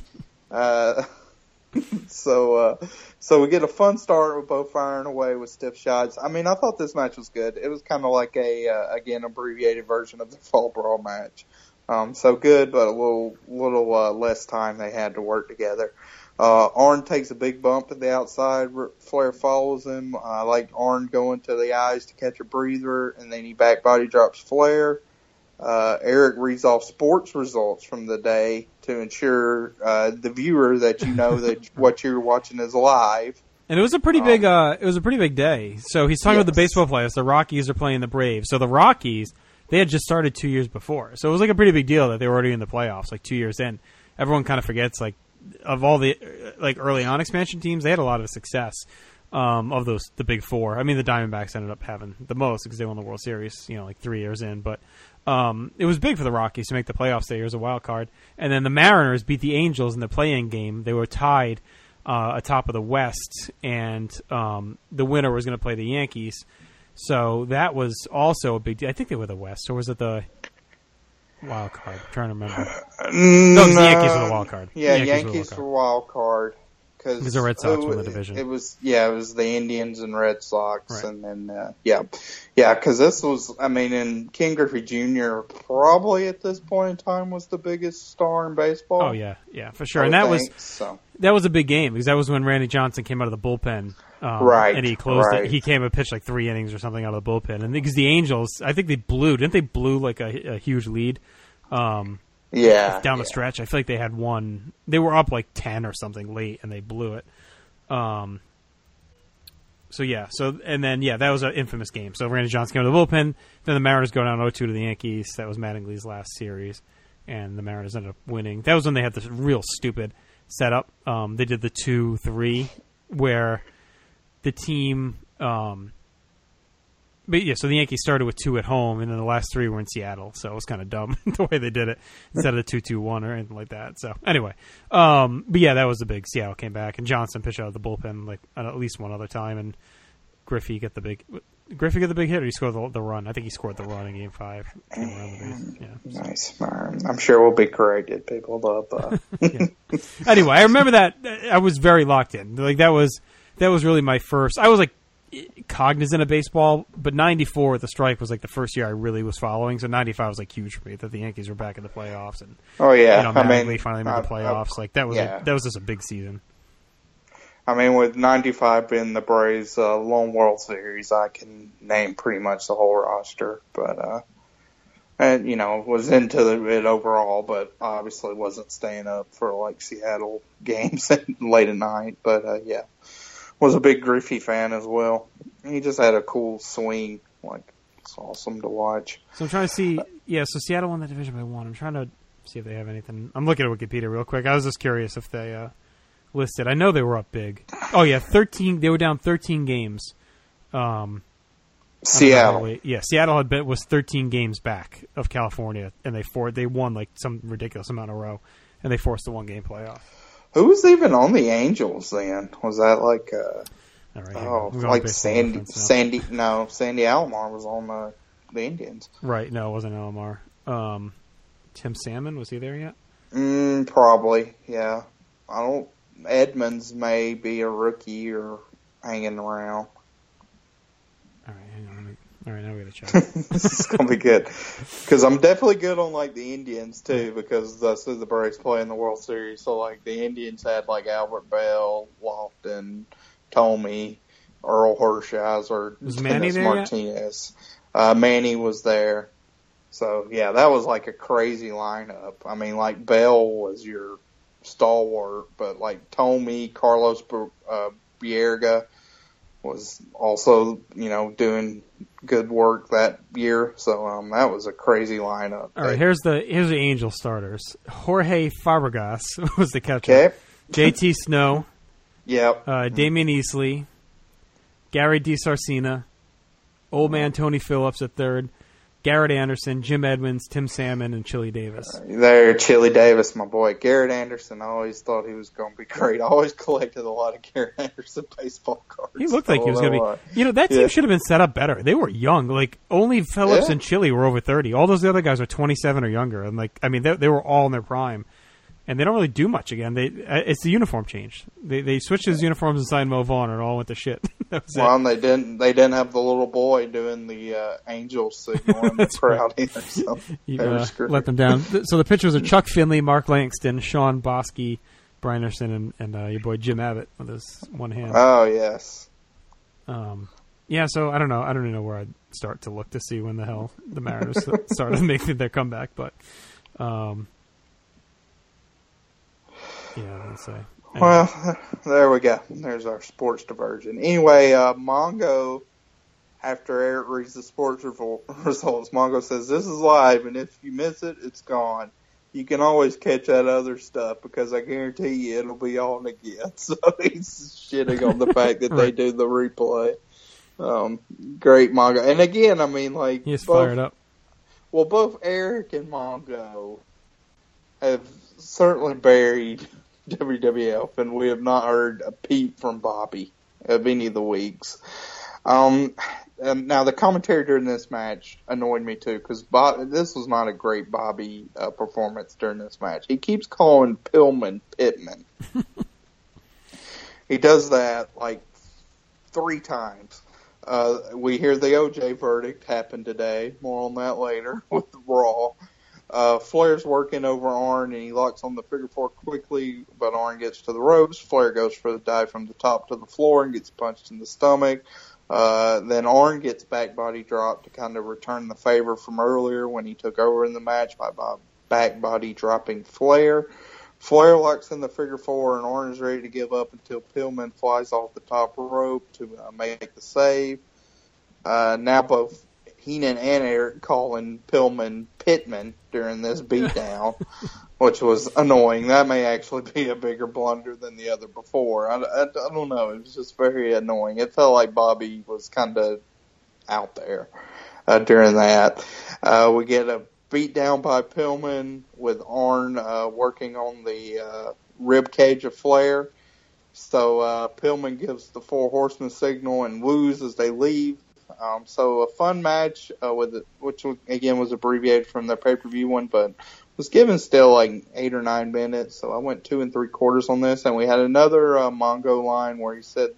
S3: So we get a fun start with both firing away with stiff shots. I mean, I thought this match was good. It was kind of like again, abbreviated version of the Fall Brawl match. So good, but a little less time they had to work together. Arn takes a big bump at the outside. Flair follows him. I liked Arn going to the eyes to catch a breather, and then he back body drops Flair. Eric reads off sports results from the day to ensure the viewer that that what you're watching is live.
S2: And it was a pretty big. It was a pretty big day. So he's talking about the baseball players. The Rockies are playing the Braves. So the Rockies, they had just started 2 years before. So it was like a pretty big deal that they were already in the playoffs, like 2 years in. Everyone kind of forgets, like, of all the early on expansion teams, they had a lot of success. Of the big four. I mean, the Diamondbacks ended up having the most because they won the World Series, like 3 years in. But it was big for the Rockies to make the playoffs that year as a wild card. And then the Mariners beat the Angels in the play-in game. They were tied atop of the West, and the winner was going to play the Yankees. So that was also a big deal. I think they were the West, or was it the wild card? I'm trying to remember. No, it was the Yankees were the wild card.
S3: Yeah, Yankees were wild card.
S2: Because the Red Sox won the division.
S3: It was the Indians and Red Sox, right. And then because this was, and Ken Griffey Jr. probably at this point in time was the biggest star in baseball.
S2: Oh yeah, for sure. And that was a big game because that was when Randy Johnson came out of the bullpen,
S3: right? And
S2: he closed it. He came and pitched like 3 innings or something out of the bullpen, and because the Angels, I think they blew like a huge lead. Down the stretch. I feel like they had one. They were up like 10 or something late, and they blew it. That was an infamous game. So Randy Johnson came to the bullpen. Then the Mariners go down 0-2 to the Yankees. That was Mattingly's last series, and the Mariners ended up winning. That was when they had this real stupid setup. They did the 2-3 where the team. So the Yankees started with 2 at home, and then the last 3 were in Seattle. So it was kind of dumb the way they did it instead of the 2-2-1 or anything like that. So anyway, that was the big. Seattle came back, and Johnson pitched out of the bullpen like at least one other time, and Griffey got the big hit, or he scored the run. I think he scored the run in Game 5.
S3: Nice. I'm sure we'll be corrected. People love.
S2: Anyway, I remember that I was very locked in. Like that was really my first. I was like cognizant of baseball, but 94 with the strike was like the first year I really was following. So 95 was like huge for me that the Yankees were back in the playoffs and Mattingly finally made the playoffs. Like that was just a big season.
S3: I mean, with 95 being the Braves' lone World Series, I can name pretty much the whole roster. But, and, was into it overall, but obviously wasn't staying up for, like, Seattle games late at night. But, was a big Griffey fan as well. He just had a cool swing. Like, it's awesome to watch.
S2: So I'm trying to see, so Seattle won the division by 1. I'm trying to see if they have anything. I'm looking at Wikipedia real quick. I was just curious if they, listed. I know they were up big. Oh yeah, 13. They were down 13 games.
S3: Seattle.
S2: Seattle was 13 games back of California, and they won like some ridiculous amount in a row, and they forced a 1-game playoff.
S3: Who was even on the Angels then? Was that like Sandy Alomar was on the Indians?
S2: Right. No, it wasn't Alomar. Tim Salmon, was he there yet?
S3: Probably. Yeah. Edmonds may be a rookie or hanging around.
S2: All right, hang on. All right, now we got to check.
S3: This is going to be good. Because I'm definitely good on, like, the Indians, too, because that's who the Braves play in the World Series. So, like, the Indians had, like, Albert Bell, Lofton, Tomey, Earl Hershiser, Dennis Martinez. Manny was there. So, yeah, that was, like, a crazy lineup. I mean, like, Bell was your stalwart, but like Tomey, Carlos Bierga was also, doing good work that year. So that was a crazy lineup.
S2: All right, here's the Angel starters. Jorge Fabregas was the catcher.
S3: Okay.
S2: JT Snow.
S3: Yep.
S2: Damian Easley. Gary DiSarcina. Old man Tony Phillips at third. Garrett Anderson, Jim Edmonds, Tim Salmon, and Chili Davis.
S3: Chili Davis, my boy. Garrett Anderson, I always thought he was going to be great. I always collected a lot of Garrett Anderson baseball cards.
S2: He looked like he was going to be. That team should have been set up better. They were young. Like, only Phillips and Chili were over 30. All those other guys are 27 or younger. And, they were all in their prime. And they don't really do much again. It's the uniform change. They switched his uniforms and signed Mo Vaughn, and it all went to shit.
S3: And they didn't have the little boy doing the angel signal in the crowd either. So
S2: let them down. So the pitchers are Chuck Finley, Mark Langston, Sean Bosky, Brian Anderson, and your boy Jim Abbott with his one hand.
S3: Oh yes.
S2: So I don't know. I don't even know where I'd start to look to see when the hell the Mariners started making their comeback, but. Yeah, let's say. Anyway.
S3: Well, there we go. There's our sports diversion. Anyway, Mongo, after Eric reads the sports results, Mongo says, "This is live, and if you miss it, it's gone. You can always catch that other stuff because I guarantee you it'll be on again." So he's shitting on the fact that they do the replay. Great Mongo. And again, I mean, like...
S2: He's fired up.
S3: Well, both Eric and Mongo have certainly buried WWF, and we have not heard a peep from Bobby of any of the weeks. Now, the commentary during this match annoyed me, too, because this was not a great Bobby performance during this match. He keeps calling Pillman Pittman. He does that, 3 times. We hear the OJ verdict happen today. More on that later with Raw. Flair's working over Arn, and he locks on the figure 4 quickly, but Arn gets to the ropes. Flair goes for the dive from the top to the floor and gets punched in the stomach. Then Arn gets back body dropped to kind of return the favor from earlier when he took over in the match by back body dropping Flair. Flair locks in the figure 4, and Arn is ready to give up until Pillman flies off the top rope to make the save. Now both Heenan and Eric calling Pillman Pittman during this beatdown, which was annoying. That may actually be a bigger blunder than the other before. I don't know. It was just very annoying. It felt like Bobby was kind of out there during that. We get a beatdown by Pillman with Arn working on the rib cage of Flair. So Pillman gives the 4 horsemen signal and woos as they leave. So a fun match which again was abbreviated from the pay-per-view one, but was given still 8 or 9 minutes. So I went 2 3/4 on this, and we had another Mongo line where he said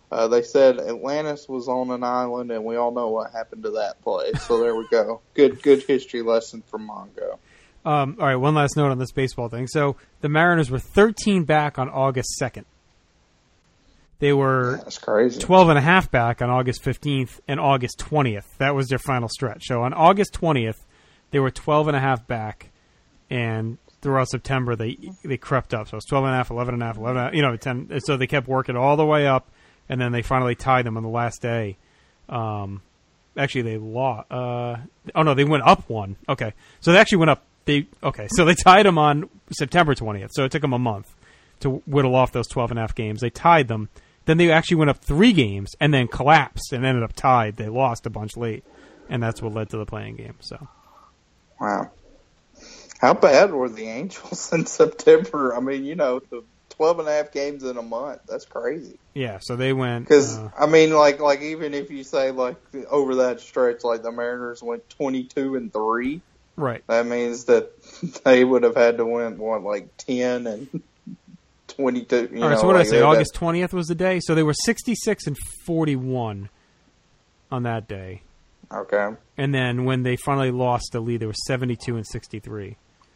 S3: They said Atlantis was on an island, and we all know what happened to that place. So there we go. Good history lesson from Mongo.
S2: All right, one last note on this baseball thing. So the Mariners were 13 back on August 2nd. They were
S3: That's crazy.
S2: 12.5 back on August 15th and August 20th. That was their final stretch. So on August 20th, they were 12.5 back, and throughout September they crept up. So it was 12.5, 11.5, 11.5, 10. So they kept working all the way up, and then they finally tied them on the last day. Actually, they lost. They went up one. Okay, so they actually went up. So they tied them on September 20th. So it took them a month to whittle off those 12.5 games. They tied them. Then they actually went up 3 games and then collapsed and ended up tied. They lost a bunch late, and that's what led to the playing game. So,
S3: wow, how bad were the Angels in September? I mean, the 12.5 games in a month. That's crazy.
S2: Yeah, so they went
S3: because like even if you say like over that stretch, like the Mariners went 22-3.
S2: Right.
S3: That means that they would have had to win, like 10 and 22.
S2: All right, so what did I say? August 20th was the day? So they were 66-41 on that day.
S3: Okay.
S2: And then when they finally lost the lead, they were 72-63.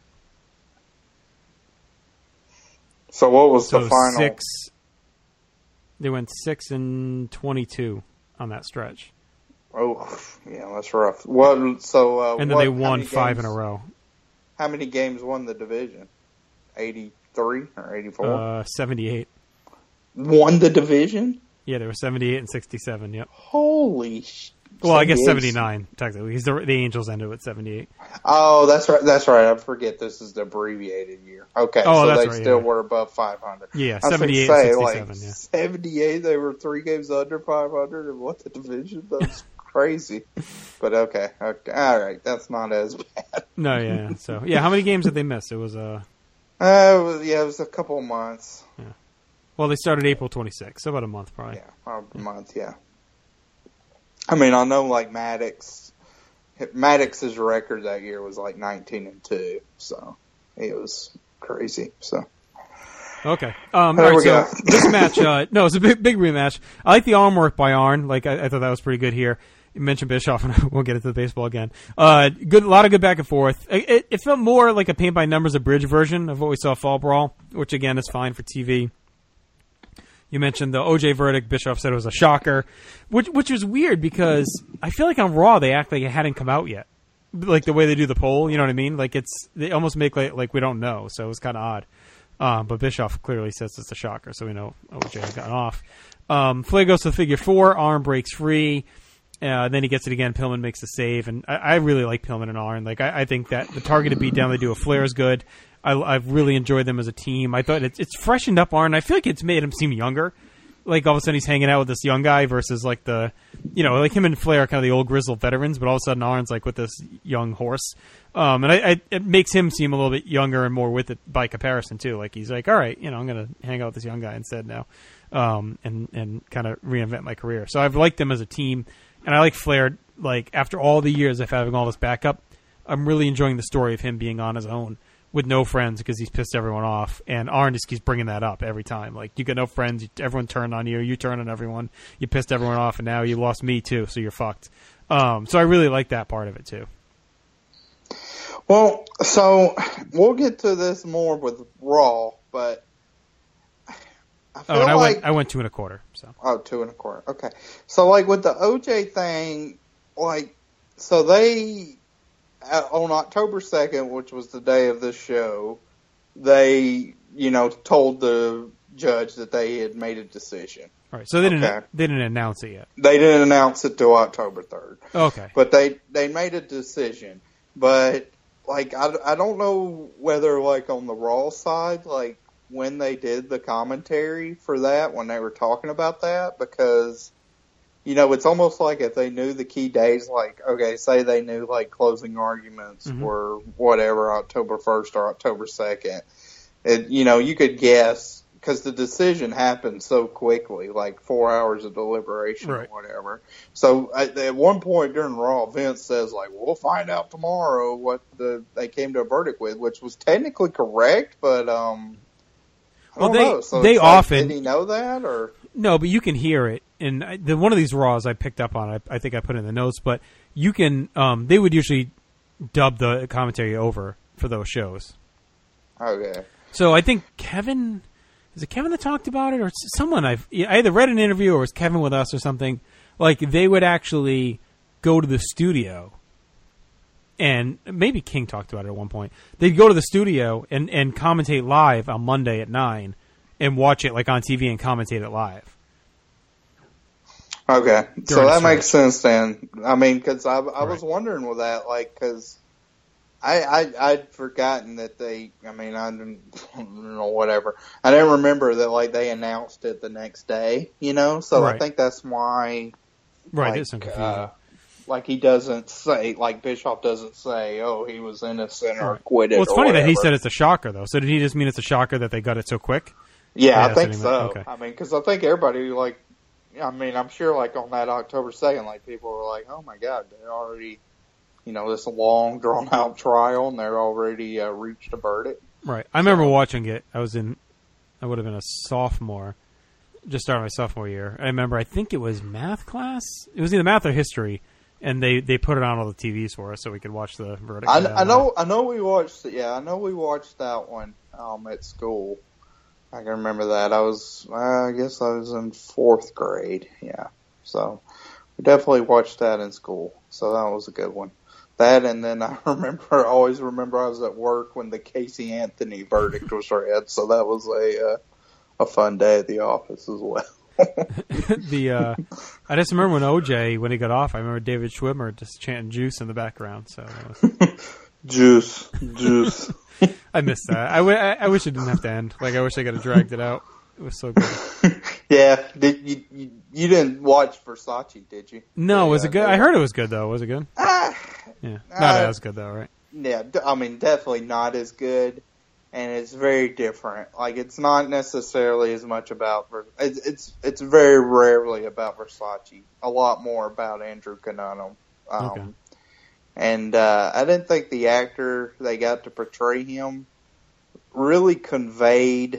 S3: So what was the final?
S2: They went 6-22 on that stretch.
S3: Oh, yeah, that's rough. What? So
S2: and then they won 5 in a row.
S3: How many games won the division? 83 or 84?
S2: 78.
S3: Won the division?
S2: Yeah, they were 78-67. Yep.
S3: Holy.
S2: Well, I guess 79 technically, because the Angels ended with 78.
S3: Oh, that's right. That's right. I forget this is the abbreviated year. Okay, so they still were above 500.
S2: Yeah, 78-67.
S3: Like, 78. They were 3 games under 500, and what the division? That's crazy. But okay, all right. That's not as bad.
S2: No, yeah. So yeah, how many games did they miss? It was
S3: it was a couple of months.
S2: Yeah. Well, they started April 26th, so about a month probably.
S3: Yeah, a month. Yeah. I mean, I know like Maddox's record that year was like 19-2, so it was crazy. So
S2: okay, all right. So this match, it's a big rematch. I like the arm work by Arn. Like I thought that was pretty good here. You mentioned Bischoff, and we'll get into the baseball again. A lot of good back and forth. It felt more like a paint by numbers abridged version of what we saw Fall Brawl, which again is fine for TV. You mentioned the OJ verdict. Bischoff said it was a shocker, which was weird because I feel like on Raw they act like it hadn't come out yet, like the way they do the poll. You know what I mean? Like they almost make like we don't know, so it was kind of odd. But Bischoff clearly says it's a shocker, so we know OJ had gotten off. Flair goes to the figure 4. Arn breaks free. Then he gets it again. Pillman makes the save, and I really like Pillman and Arn. Like I think that the targeted beatdown they do with Flair is good. I've really enjoyed them as a team. I thought it's freshened up Arn. I feel like it's made him seem younger. Like all of a sudden he's hanging out with this young guy versus like like him and Flair are kind of the old grizzled veterans, but all of a sudden Arn's like with this young horse. And it makes him seem a little bit younger and more with it by comparison too. Like he's like, all right, I'm going to hang out with this young guy instead now, and kind of reinvent my career. So I've liked them as a team, and I like Flair. Like after all the years of having all this backup, I'm really enjoying the story of him being on his own with no friends because he's pissed everyone off. And Arn just keeps bringing that up every time. Like, you got no friends, everyone turned on you, you turn on everyone, you pissed everyone off, and now you lost me too, so you're fucked. So I really like that part of it too.
S3: Well, so we'll get to this more with Raw, but I feel
S2: I went 2 1/4. So
S3: 2 1/4. Okay, so like with the OJ thing, like so they on October 2nd, which was the day of this show, they told the judge that they had made a decision.
S2: All right, so they didn't announce it yet.
S3: They didn't announce it till October 3rd.
S2: Okay,
S3: but they made a decision, but. Like, I don't know whether, like, on the Raw side, like, when they did the commentary for that, when they were talking about that, because, it's almost like if they knew the key days, like, okay, say they knew, like, closing arguments were whatever, October 1st or October 2nd, you could guess, because the decision happened so quickly, like 4 hours of deliberation or whatever. So at one point during Raw, Vince says, like, we'll find out tomorrow what they came to a verdict with, which was technically correct, but I don't know. So
S2: they often
S3: did he know that or
S2: no? But you can hear it one of these Raws I picked up on. I think I put in the notes, but you can. They would usually dub the commentary over for those shows.
S3: Okay.
S2: So I think Kevin. Is it Kevin that talked about it, or someone I either read an interview or was Kevin with us or something? Like they would actually go to the studio, and maybe King talked about it at one point. They'd go to the studio and commentate live on Monday at 9, and watch it like on TV and commentate it live.
S3: Okay, so that makes sense then. I mean, because I was wondering with that, like, because I'd forgotten that they. I mean, I didn't know whatever. I didn't remember that like they announced it the next day. You know, so I think that's why.
S2: Right,
S3: like,
S2: it's some confusion.
S3: Like he doesn't say, like Bischoff doesn't say, "Oh, he was innocent or acquitted."
S2: Well, it's
S3: or
S2: funny
S3: whatever.
S2: that he said it's a shocker, though. So did he just mean it's a shocker that they got it so quick?
S3: Yeah, I think so.
S2: Okay.
S3: I mean, because I think everybody like. I mean, I'm sure like on that October 2nd, like people were like, "Oh my God, they're already." You know, this long, drawn-out trial, and they're already reached a verdict.
S2: Right. I remember watching it. I would have been a sophomore, just started my sophomore year. I remember, I think it was math class. It was either math or history, and they put it on all the TVs for us so we could watch the verdict.
S3: I know we watched it. Yeah, I know we watched that one at school. I can remember that. I guess I was in 4th grade. Yeah, so we definitely watched that in school. So that was a good one. That, and then I always remember I was at work when the Casey Anthony verdict was read, so that was a fun day at the office as well.
S2: I just remember when OJ, when he got off, I remember David Schwimmer just chanting "juice" in the background. So that was...
S3: juice.
S2: I missed that. I wish it didn't have to end. Like I wish they could have dragged it out. It was so good.
S3: Yeah, you didn't watch Versace, did you?
S2: No, was it good? I heard it was good though. Was it good? Yeah, not as good though, right?
S3: Yeah, I mean, definitely not as good, and it's very different. Like, it's not necessarily as much about it's very rarely about Versace. A lot more about Andrew Cunanan.
S2: Okay.
S3: And I didn't think the actor they got to portray him really conveyed.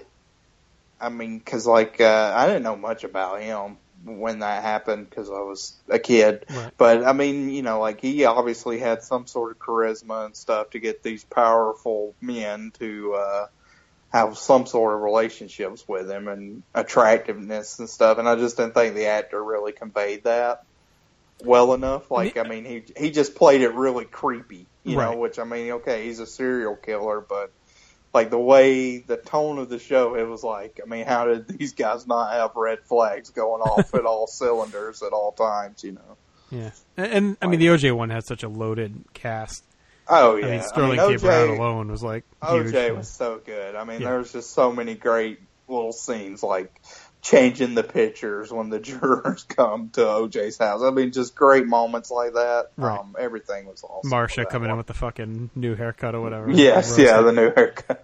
S3: I mean, because like I didn't know much about him when that happened because I was a kid.
S2: Right.
S3: But I mean, you know, like he obviously had some sort of charisma and stuff to get these powerful men to have some sort of relationships with him and attractiveness and stuff. And I just didn't think the actor really conveyed that well enough. Like, I mean, he just played it really creepy, you know, which I mean, okay, he's a serial killer, but like the way, the tone of the show, it was like, I mean, how did these guys not have red flags going off at all cylinders at all times, you know?
S2: Yeah. And I mean, the OJ one had such a loaded cast.
S3: Oh, yeah.
S2: I mean, Sterling K. Brown alone was like huge.
S3: OJ was so good. I mean, there was just so many great little scenes, like changing the pictures when the jurors come to OJ's house. I mean, just great moments like that.
S2: Right.
S3: Everything was awesome.
S2: Marsha coming in with the fucking new haircut or whatever.
S3: Yes, yeah, the new haircut.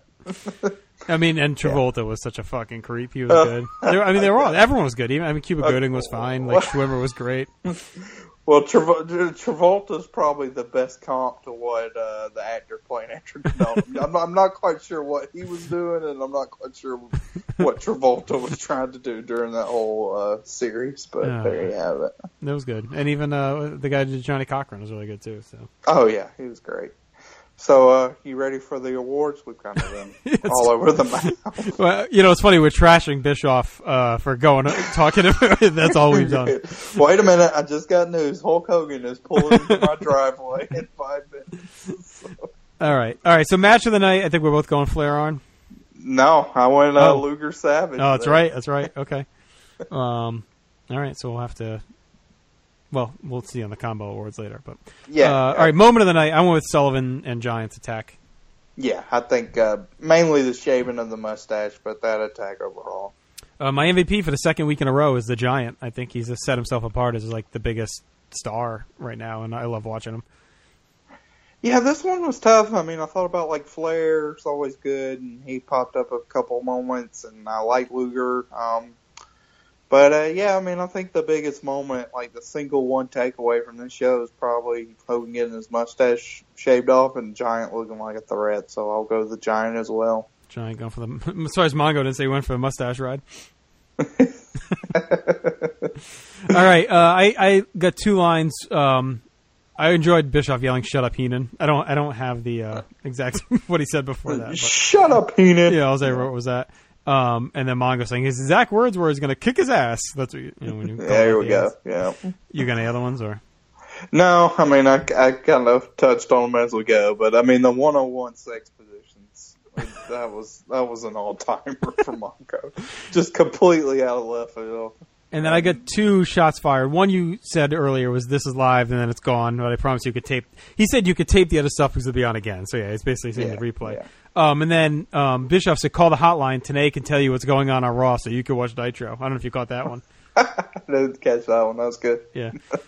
S2: I mean, and Travolta was such a fucking creep. He was good. I mean, they were all. Everyone was good. Even I mean, Cuba Gooding was fine. Like Schwimmer was great.
S3: Well, Travolta's probably the best comp to what the actor playing Andrew Cunanan. I'm not quite sure what he was doing, and I'm not quite sure what Travolta was trying to do during that whole series. But there you have it.
S2: That was good, and even the guy who did Johnny Cochran was really good too. So.
S3: Oh yeah, he was great. So, you ready for the awards? We've kind of been all over the map.
S2: Well, you know, it's funny, we're trashing Bischoff for talking about it. That's all we've done.
S3: Wait a minute, I just got news. Hulk Hogan is pulling into my driveway in 5 minutes. So. All
S2: right. So match of the night, I think we're both going Flair on.
S3: No, I went Luger Savage.
S2: Oh, that's right. That's right. Okay. All right, so we'll have to... Well, we'll see on the combo awards later, but all right. Moment of the night. I went with Sullivan and Giants attack.
S3: Yeah, I think mainly the shaving of the mustache, but that attack overall.
S2: My MVP for the second week in a row is the Giant. I think he's set himself apart as like the biggest star right now, and I love watching him.
S3: Yeah, this one was tough. I mean, I thought about like Flair's always good, and he popped up a couple moments, and I like Luger. But, yeah, I mean, I think the biggest moment, like the single one takeaway from this show is probably Hogan getting his mustache shaved off and Giant looking like a threat. So I'll go the Giant as well.
S2: Giant going for the... Sorry, Mongo didn't say he went for the mustache ride. All right, I got two lines. I enjoyed Bischoff yelling "Shut up, Heenan." I don't have the exact what he said before that. But,
S3: Shut up, Heenan.
S2: Yeah, all I wrote was that. And then Mongo saying his exact words were, "He's going to kick his ass." That's what when you.
S3: Yeah, here we go. Yeah.
S2: You got any other ones or?
S3: No, I mean I kind of touched on them as we go, but I mean the 101 sex positions. That was an all timer for Mongo. Just completely out of left field.
S2: And then I got two shots fired. One you said earlier was "This is live," and then it's gone. But I promise you could tape. He said you could tape the other stuff because it'll be on again. So yeah, it's basically seeing the replay.
S3: Yeah.
S2: And then Bischoff said, "Call the hotline. Tanae can tell you what's going on Raw, so you can watch Nitro." I don't know if you caught that one.
S3: I didn't catch that one. That was good.
S2: Yeah.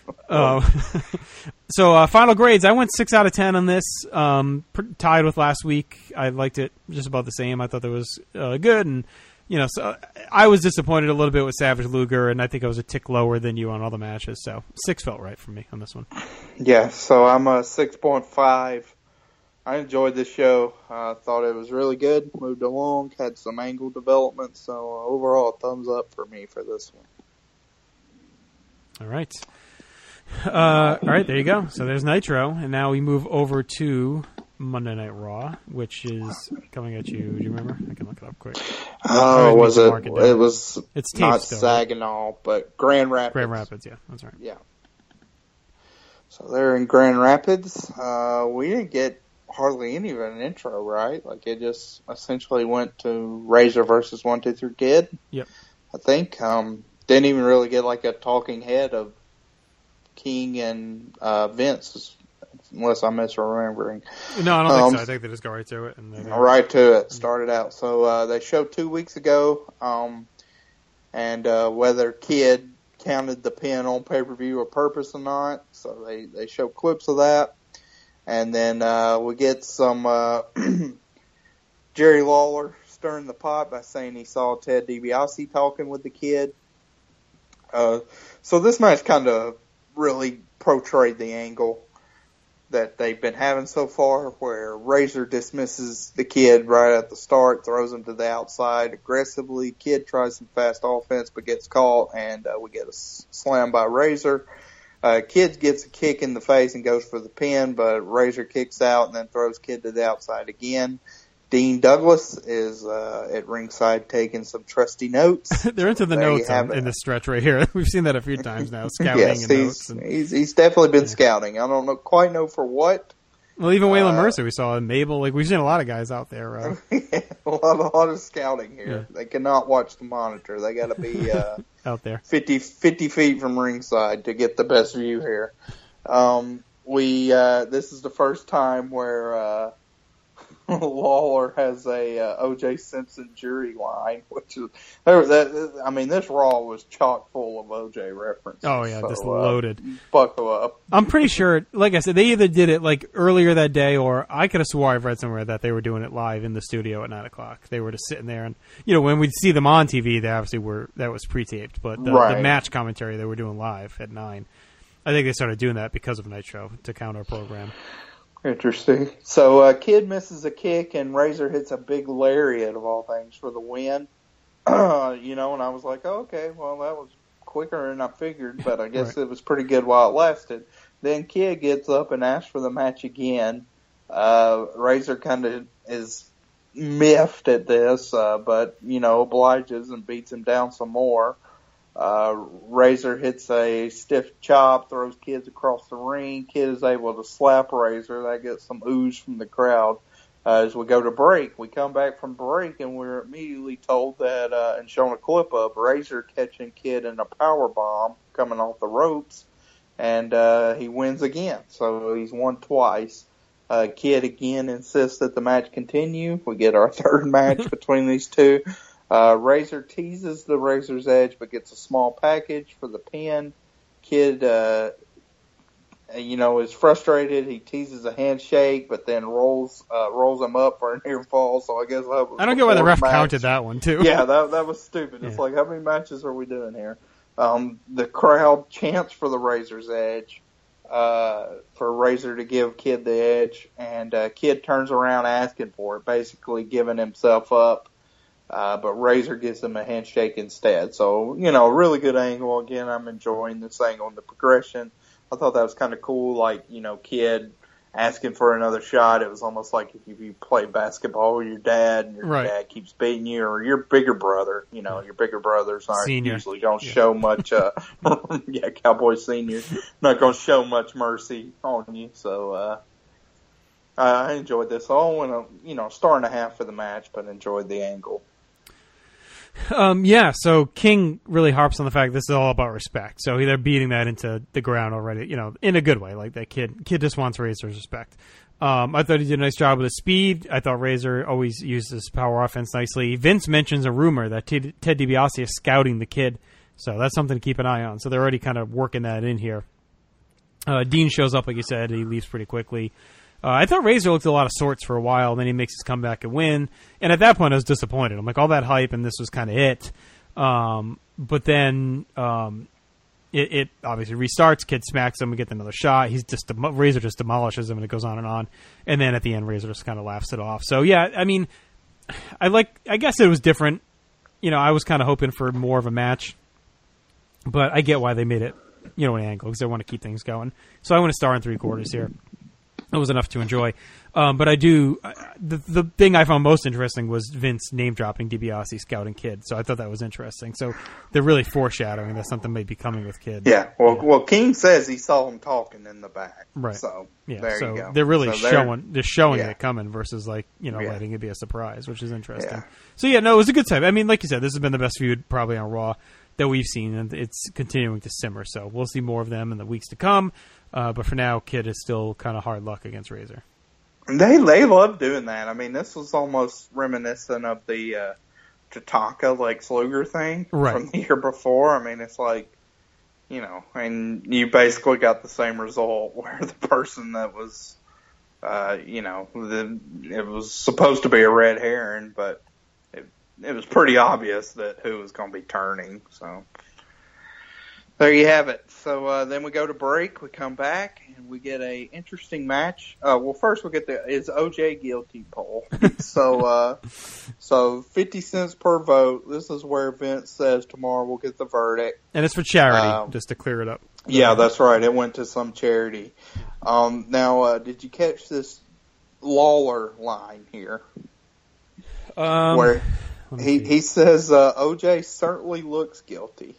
S2: So final grades. I went 6 out of 10 on this. Tied with last week. I liked it just about the same. I thought that was good, and so I was disappointed a little bit with Savage Luger, and I think I was a tick lower than you on all the matches. So 6 felt right for me on this one.
S3: Yeah. So I'm a 6.5. I enjoyed this show. I thought it was really good. Moved along, had some angle development. So overall, thumbs up for me for this one.
S2: All right. All right, there you go. So there's Nitro, and now we move over to Monday Night Raw, which is coming at you. Do you remember? I can look it up quick.
S3: Oh, was it? It was
S2: it's
S3: not
S2: still,
S3: Saginaw, right? But Grand Rapids.
S2: Grand Rapids, yeah, that's right.
S3: Yeah. So they're in Grand Rapids. We didn't get hardly any of an intro, right? Like it just essentially went to Razor versus 1-2-3 Kid.
S2: Yep.
S3: I think. Didn't even really get like a talking head of King and Vince, unless I'm misremembering.
S2: No, I don't think so. I think they just go right to it.
S3: Right to it. Started out. So they showed 2 weeks ago, and whether Kid counted the pin on pay-per-view or purpose or not. So they show clips of that. And then we get some Jerry Lawler stirring the pot by saying he saw Ted DiBiase talking with the Kid. So this match kind of really portrayed the angle that they've been having so far, where Razor dismisses the Kid right at the start, throws him to the outside aggressively. Kid tries some fast offense but gets caught, and we get a slam by Razor. Kid gets a kick in the face and goes for the pin, but Razor kicks out and then throws Kid to the outside again. Dean Douglas is at ringside taking some trusty notes.
S2: They're into the notes in this stretch right here. We've seen that a few times now, scouting
S3: yes,
S2: and notes.
S3: He's definitely been scouting. I don't quite know for what.
S2: Well, even Waylon Mercer we saw, and Mabel. Like we've seen a lot of guys out there.
S3: A lot of scouting here. Yeah. They cannot watch the monitor. They got to be
S2: out there
S3: 50 feet from ringside to get the best view here. This is the first time where Lawler has a O.J. Simpson jury line, which is this Raw was chock full of O.J. references.
S2: Oh yeah, so, just loaded.
S3: Buckle up.
S2: I'm pretty sure, like I said, they either did it like earlier that day, or I could have swore I've read somewhere that they were doing it live in the studio at 9:00. They were just sitting there, and when we'd see them on TV, they obviously that was pre-taped, but the match commentary they were doing live at 9. I think they started doing that because of Nitro to counter a program.
S3: Interesting. So Kid misses a kick, and Razor hits a big lariat of all things for the win. And I was like, oh, okay, well, that was quicker than I figured, but I guess It was pretty good while it lasted. Then Kid gets up and asks for the match again. Razor kind of is miffed at this, but, obliges and beats him down some more. Razor hits a stiff chop, throws Kids across the ring. Kid is able to slap Razor. That gets some ooze from the crowd. As we go to break, we come back from break, and we're immediately told that, and shown a clip of Razor catching Kid in a power bomb coming off the ropes, and he wins again. So he's won twice. Kid again insists that the match continue. We get our third match between these two. Razor teases the Razor's Edge, but gets a small package for the pin. Kid, is frustrated. He teases a handshake, but then rolls him up for a near fall. So I guess that was
S2: I don't get why the ref counted that one too.
S3: Yeah, that was stupid. It's like, how many matches are we doing here? The crowd chants for the Razor's Edge, for Razor to give Kid the edge, and Kid turns around asking for it, basically giving himself up. but Razor gives him a handshake instead. So, a really good angle. Again, I'm enjoying this angle and the progression. I thought that was kind of cool, like, Kid asking for another shot. It was almost like if you play basketball with your dad and your dad keeps beating you, or your bigger brother, your bigger brothers aren't usually going to show much, Cowboy Senior, not going to show much mercy on you. So, I enjoyed this. I went star and a half for the match, but enjoyed the angle.
S2: So King really harps on the fact this is all about respect. So they're beating that into the ground already, in a good way. Like that kid just wants Razor's respect. I thought he did a nice job with his speed. I thought Razor always used his power offense nicely. Vince mentions a rumor that Ted DiBiase is scouting the kid. So that's something to keep an eye on. So they're already kind of working that in here. Dean shows up, like you said. He leaves pretty quickly. I thought Razor looked a lot of sorts for a while, and then he makes his comeback and win. And at that point, I was disappointed. I'm like, all that hype, and this was kind of it. But then it obviously restarts. Kid smacks him. We get another shot. Razor just demolishes him, and it goes on. And then at the end, Razor just kind of laughs it off. So, yeah, I mean, I guess it was different. I was kind of hoping for more of a match. But I get why they made it, an angle, because they want to keep things going. So I went a star and 3/4 here. It was enough to enjoy. But I do... The thing I found most interesting was Vince name-dropping DiBiase scouting Kid. So I thought that was interesting. So they're really foreshadowing that something may be coming with Kid.
S3: Yeah. Well, King says he saw him talking in the back.
S2: Right.
S3: So there you go.
S2: They're really showing it coming versus letting it be a surprise, which is interesting.
S3: Yeah.
S2: So yeah, no, it was a good time. I mean, like you said, this has been the best feud probably on Raw that we've seen, and it's continuing to simmer. So we'll see more of them in the weeks to come. But for now, Kid is still kind of hard luck against Razor.
S3: They love doing that. I mean, this was almost reminiscent of the Tatanka Lex Luger thing from the year before. I mean, it's like, and you basically got the same result where the person that was, it was supposed to be a red herring, but it was pretty obvious that who was going to be turning. So there you have it. So then we go to break. We come back and we get a interesting match. Well, first we get is OJ guilty poll. So 50 cents per vote. This is where Vince says tomorrow we'll get the verdict.
S2: And it's for charity, just to clear it up.
S3: Yeah, that's right. It went to some charity. Now, did you catch this Lawler line here? Where he says OJ certainly looks guilty.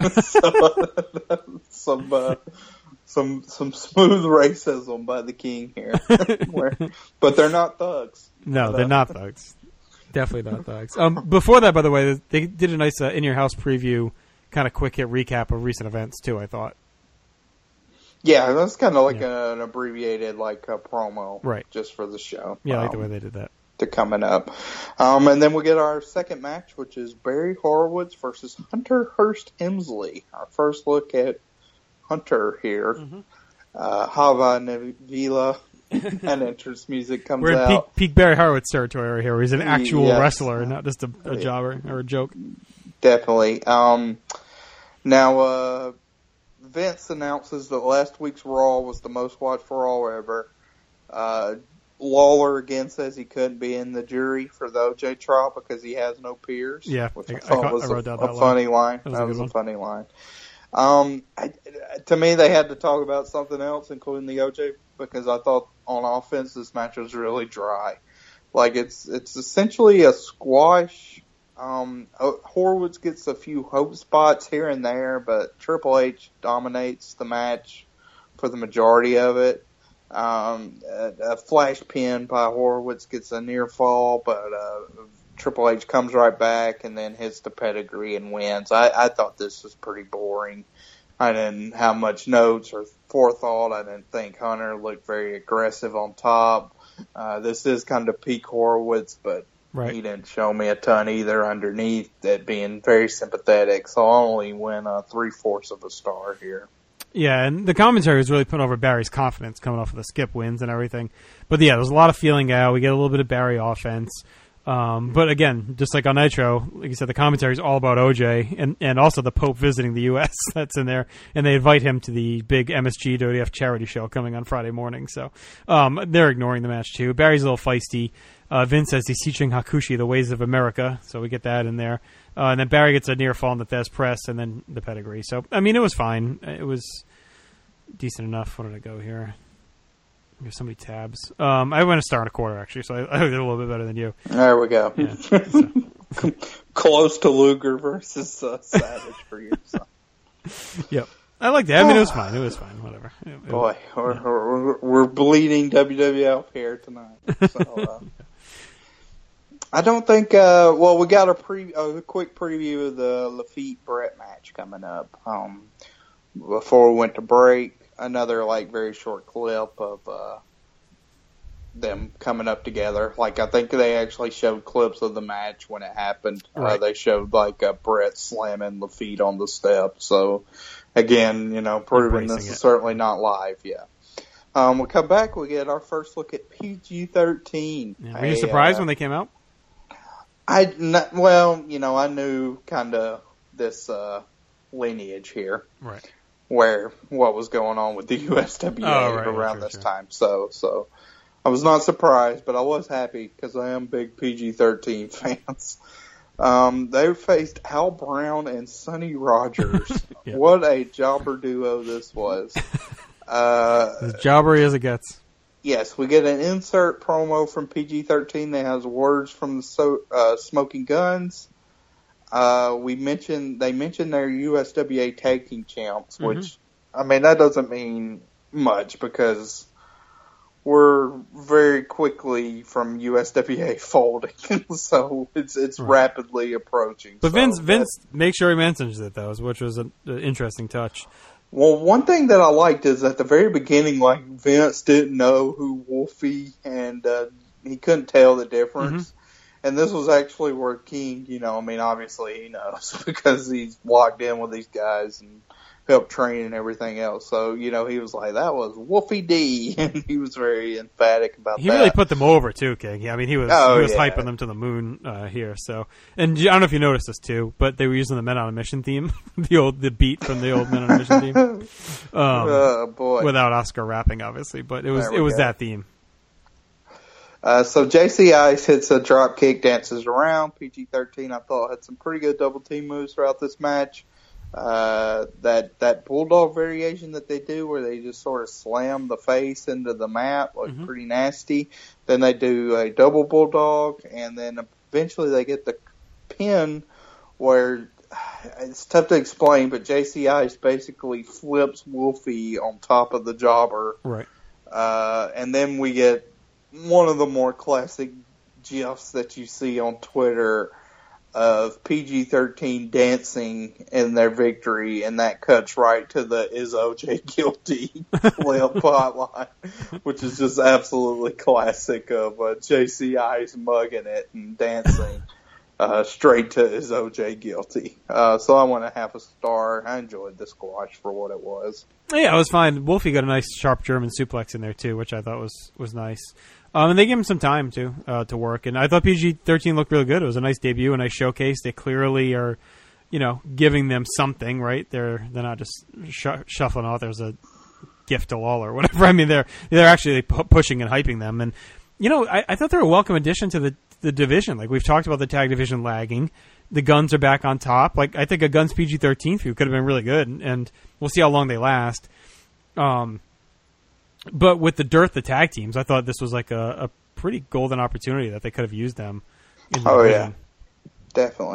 S3: Some smooth racism by the King here, but they're not thugs.
S2: No, they're not thugs. Definitely not thugs. Before that, by the way, they did a nice in your house preview, kind of quick hit recap of recent events too. I thought.
S3: Yeah, that's kind of like an abbreviated promo,
S2: right? Just
S3: for the show.
S2: Yeah, I like the way they did that.
S3: To coming up. And then we get our second match, which is Barry Horowitz versus Hunter Hearst Helmsley. Our first look at Hunter here. Mm-hmm. Hava Navila and entrance music comes
S2: out. We're in peak Barry Horowitz territory right here, where he's an actual wrestler, not just a jobber or a joke.
S3: Definitely. Now, Vince announces that last week's Raw was the most watched Raw ever. Lawler again says he couldn't be in the jury for the OJ trial because he has no peers.
S2: Yeah,
S3: which I thought was a funny line. That was a funny line. To me, they had to talk about something else, including the OJ, because I thought on offense this match was really dry. Like it's essentially a squash. Horowitz gets a few hope spots here and there, but Triple H dominates the match for the majority of it. A flash pin by Horowitz gets a near fall, but Triple H comes right back and then hits the pedigree and wins. I thought this was pretty boring. I didn't have much notes or forethought. I didn't think Hunter looked very aggressive on top. This is kind of peak Horowitz, but he didn't show me a ton either underneath that being very sympathetic. So I only went 3/4 of a star here.
S2: Yeah, and the commentary was really putting over Barry's confidence coming off of the skip wins and everything. But yeah, there's a lot of feeling out. We get a little bit of Barry offense. But again, just like on Nitro, like you said, the commentary is all about OJ and also the Pope visiting the U.S. that's in there. And they invite him to the big MSG WWF charity show coming on Friday morning. So they're ignoring the match too. Barry's a little feisty. Vince says he's teaching Hakushi the ways of America, so we get that in there. And then Barry gets a near fall in the Thesz press, and then the pedigree. So, I mean, it was fine. It was decent enough. Where did I go here? There's so many tabs. I went a star and a quarter, actually, so I did a little bit better than you.
S3: There we go.
S2: Yeah, so.
S3: Close to Luger versus Savage for you. So.
S2: Yep. I liked it. I mean, it was fine. It was fine. Whatever.
S3: Boy, we're bleeding WWF here tonight. So, I don't think. Well, we got a quick preview of the Lafitte Brett match coming up. Before we went to break, another very short clip of them coming up together. I think they actually showed clips of the match when it happened.
S2: Right.
S3: They showed Brett slamming Lafitte on the steps. So again, proving this is certainly not live. Yeah. We'll come back. We get our first look at PG-13.
S2: Yeah. Were you surprised when they came out?
S3: I knew kind of this lineage here,
S2: right?
S3: Where what was going on with the USWA around this time. So I was not surprised, but I was happy because I am big PG-13 fans. They faced Al Brown and Sonny Rogers. Yep. What a jobber duo this was.
S2: As jobbery as it gets.
S3: Yes, we get an insert promo from PG-13 that has words from the Smoking Guns. They mentioned their USWA tag team champs, which, that doesn't mean much because we're very quickly from USWA folding, so it's rapidly approaching.
S2: But Vince makes sure he mentions it, though, which was an interesting touch.
S3: Well, one thing that I liked is at the very beginning, Vince didn't know who Wolfie, and he couldn't tell the difference. Mm-hmm. And this was actually where King, obviously he knows because he's locked in with these guys and helped train and everything else. So, he was like, that was Wolfie D. And he was very emphatic about that.
S2: He really put them over, too, King. Yeah, he was hyping them to the moon here. So, and I don't know if you noticed this, too, but they were using the Men on a Mission theme, the beat from the old Men on a Mission theme.
S3: Oh, boy.
S2: Without Oscar rapping, obviously, but it was that theme.
S3: So JC Ice hits a drop kick, dances around. PG-13, I thought, had some pretty good double team moves throughout this match. That bulldog variation that they do where they just sort of slam the face into the mat looked pretty nasty. Then they do a double bulldog, and then eventually they get the pin where it's tough to explain, but JC Ice basically flips Wolfie on top of the jobber.
S2: Right.
S3: And then we get one of the more classic gifs that you see on Twitter of PG-13 dancing in their victory, and that cuts right to the "Is OJ guilty?" clip hotline, which is just absolutely classic of JC Ice mugging it and dancing straight to "Is OJ guilty?" So I went a half a star. I enjoyed the squash for what it was.
S2: Yeah, it was fine. Wolfie got a nice sharp German suplex in there too, which I thought was nice. And they gave him some time to work, and I thought PG-13 looked really good. It was a nice debut, a nice showcase. They clearly are, giving them something, right? They're not just shuffling out. There's a gift to all or whatever. I mean, they're actually pushing and hyping them, and I thought they're a welcome addition to the division. Like we've talked about the tag division lagging. The Guns are back on top. Like I think a Guns PG-13 feud could have been really good, and we'll see how long they last. But with the tag teams, I thought this was like a pretty golden opportunity that they could have used them. In the division.
S3: Yeah, definitely.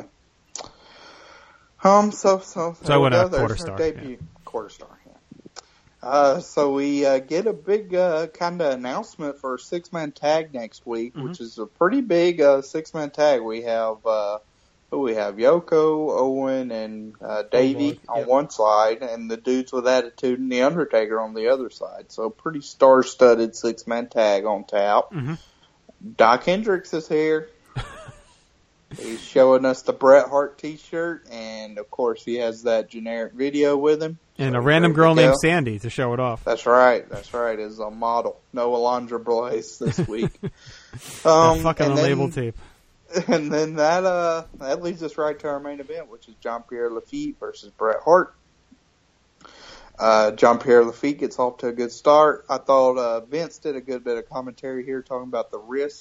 S3: So
S2: I went a quarter star.
S3: Debut.
S2: Yeah.
S3: Quarter star. Yeah. So we get a big kind of announcement for a 6-man tag next week, which is a pretty big 6-man tag. We have Yoko, Owen, and Davey on one side, and the Dudes with Attitude and The Undertaker on the other side. So pretty star-studded 6-man tag on tap. Mm-hmm. Doc Hendricks is here. He's showing us the Bret Hart T-shirt, and of course he has that generic video with him.
S2: And a random girl named Sandy to show it off.
S3: That's right. Is a model. No Alondra Blaze this week.
S2: Fucking label tape.
S3: And then that leads us right to our main event, which is Jean-Pierre Lafitte versus Bret Hart. Jean-Pierre Lafitte gets off to a good start. I thought Vince did a good bit of commentary here talking about the risk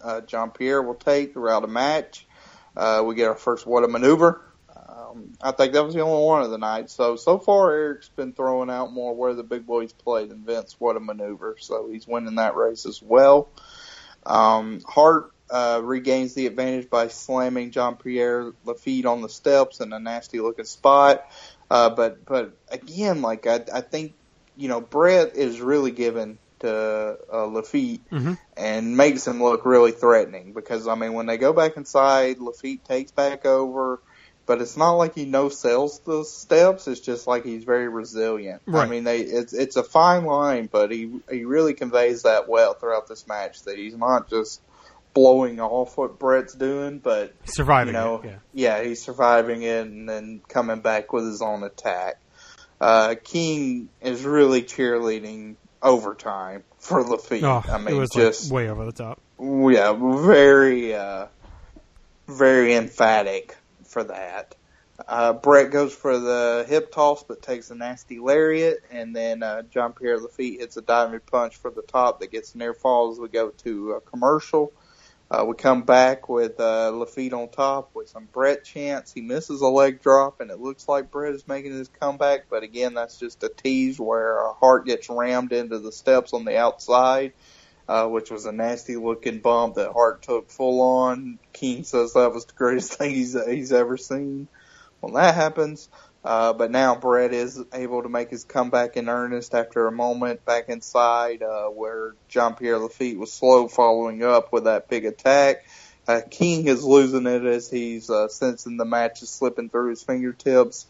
S3: Jean-Pierre will take throughout the match. We get our first What a Maneuver. I think that was the only one of the night. So far, Eric's been throwing out more Where the Big Boys Play than Vince What a Maneuver. So he's winning that race as well. Hart regains the advantage by slamming Jean-Pierre Lafitte on the steps in a nasty-looking spot. But again, like I think, Brett is really given to Lafitte and makes him look really threatening because, when they go back inside, Lafitte takes back over. But it's not like he no-sells the steps. It's just like he's very resilient.
S2: Right.
S3: It's a fine line, but he really conveys that well throughout this match that he's not just blowing off what Brett's doing, but
S2: surviving it.
S3: Yeah, he's surviving it and then coming back with his own attack. King is really cheerleading overtime for Lafitte.
S2: It was just way over the top.
S3: Yeah, very, very emphatic for that. Brett goes for the hip toss but takes a nasty lariat, and then Jean-Pierre Lafitte hits a diving punch for the top that gets near falls. We go to a commercial. We come back with Lafitte on top with some Brett chants. He misses a leg drop, and it looks like Brett is making his comeback, but again, that's just a tease where Hart gets rammed into the steps on the outside. Which was a nasty-looking bump that Hart took full on. King says that was the greatest thing he's ever seen when that happens. But now Brett is able to make his comeback in earnest after a moment back inside where Jean-Pierre Lafitte was slow following up with that big attack. King is losing it as he's sensing the match is slipping through his fingertips.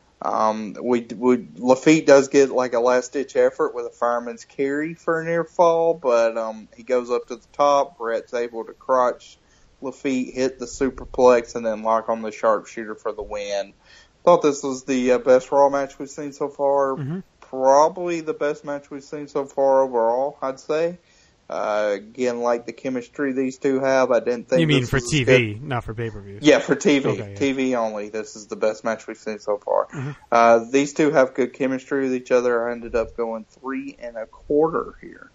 S3: Lafitte does get like a last-ditch effort with a fireman's carry for a near fall, but he goes up to the top. Brett's able to crotch Lafitte, hit the superplex, and then lock on the sharpshooter for the win. Thought this was the best Raw match we've seen so far. Probably the best match we've seen so far overall, I'd say. Again, like the chemistry these two have, I didn't think.
S2: You mean for TV, not for pay-per-views?
S3: Yeah, for TV.
S2: Okay, yeah.
S3: TV only. This is the best match we've seen so far. These two have good chemistry with each other. I ended up going 3 1/4 here.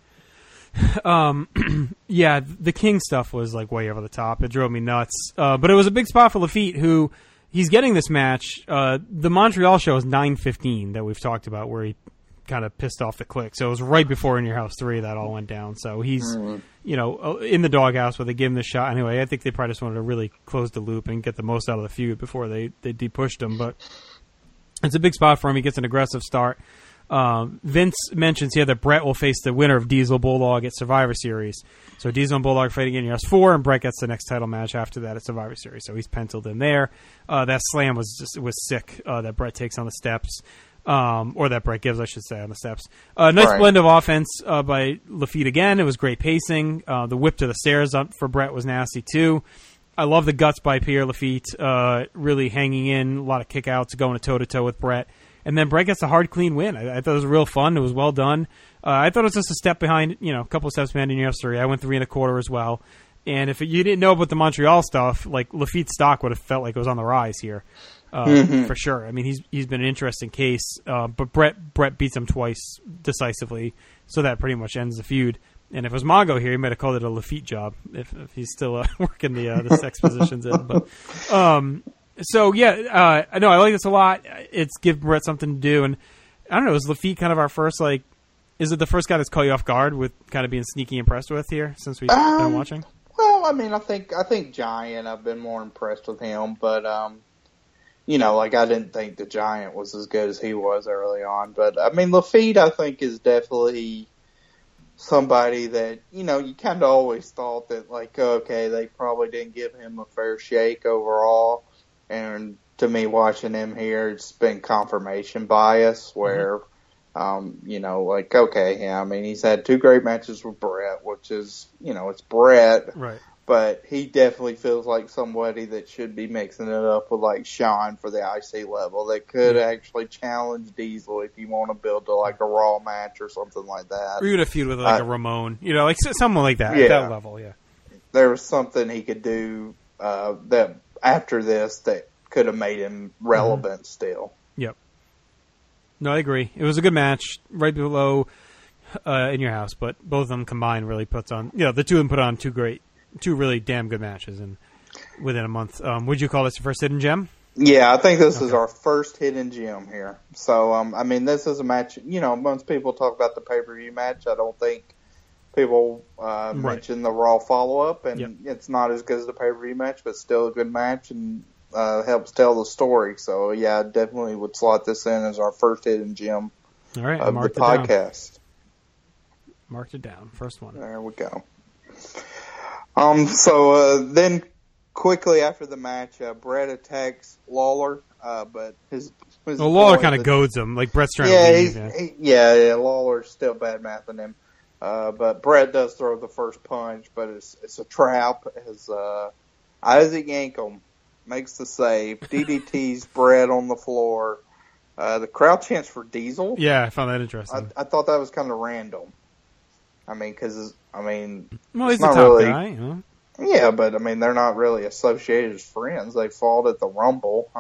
S2: Yeah, the King stuff was like way over the top. It drove me nuts. But it was a big spot for Lafitte, who he's getting this match. The Montreal show is 9:15 that we've talked about, where he kind of pissed off the Click. So it was right before In Your House 3 that all went down. So he's, in the doghouse where they give him the shot. Anyway, I think they probably just wanted to really close the loop and get the most out of the feud before they de-pushed him. But it's a big spot for him. He gets an aggressive start. Vince mentions here that Brett will face the winner of Diesel Bulldog at Survivor Series. So Diesel and Bulldog fighting in US 4, and Brett gets the next title match after that at Survivor Series. So he's penciled in there. That slam was sick that Brett takes on the steps. Or that Brett gives, I should say, on the steps. Nice blend of offense by Lafitte again. It was great pacing. The whip to the stairs up for Brett was nasty, too. I love the guts by Pierre Lafitte, really hanging in, a lot of kickouts, going toe-to-toe with Brett. And then Brett gets a hard, clean win. I thought it was real fun. It was well done. I thought it was just a step behind, a couple of steps behind in US 3. I went 3 1/4 as well. And if you didn't know about the Montreal stuff, like Lafitte's stock would have felt like it was on the rise here. For sure. I mean, he's been an interesting case, but Brett beats him twice decisively, so that pretty much ends the feud. And if it was Mongo here, he might have called it a Lafitte job if he's still working the sex positions in. But so yeah, I know I like this a lot. It's give Brett something to do, and I don't know. Is Lafitte kind of our first Is it the first guy that's caught you off guard with kind of being sneaky impressed with here since we've been watching?
S3: Well, I mean, I think Giant. I've been more impressed with him, but I didn't think the Giant was as good as he was early on. But, I mean, Lafitte, I think, is definitely somebody that, you kind of always thought that, okay, they probably didn't give him a fair shake overall. And to me, watching him here, it's been confirmation bias where, okay, yeah, I mean, he's had 2 great matches with Brett, which is, it's Brett.
S2: Right.
S3: But he definitely feels like somebody that should be mixing it up with Sean for the IC level that could actually challenge Diesel if you want to build to a Raw match or something like that.
S2: Or even a feud with a Ramon, someone like that at that level. Yeah,
S3: there was something he could do that after this that could have made him relevant still.
S2: Yep. No, I agree. It was a good match, right below In Your House, but both of them combined really puts on. The two of them put on 2 great two really damn good matches and within a month. Would you call this your first hidden gem?
S3: Yeah, I think this is our first hidden gem here. So, I mean, this is a match, most people talk about the pay-per-view match. I don't think people mention the Raw follow-up, and it's not as good as the pay-per-view match, but still a good match and helps tell the story. So, yeah, I definitely would slot this in as our first hidden gem
S2: All right,
S3: of the podcast.
S2: Marked it down. First one.
S3: There we go. Then quickly after the match, Brett attacks Lawler, but his
S2: Lawler kind of goads him, like Brett's trying to leave.
S3: Lawler's still bad mathing him. But Brett does throw the first punch, but it's a trap as Isaac Yankem makes the save, DDT's Brett on the floor. The crowd chants for Diesel.
S2: Yeah, I found that interesting.
S3: I thought that was kind of random. Well,
S2: he's
S3: the
S2: top
S3: really,
S2: guy.
S3: Yeah, but they're not really associated as friends. They fought at the Rumble.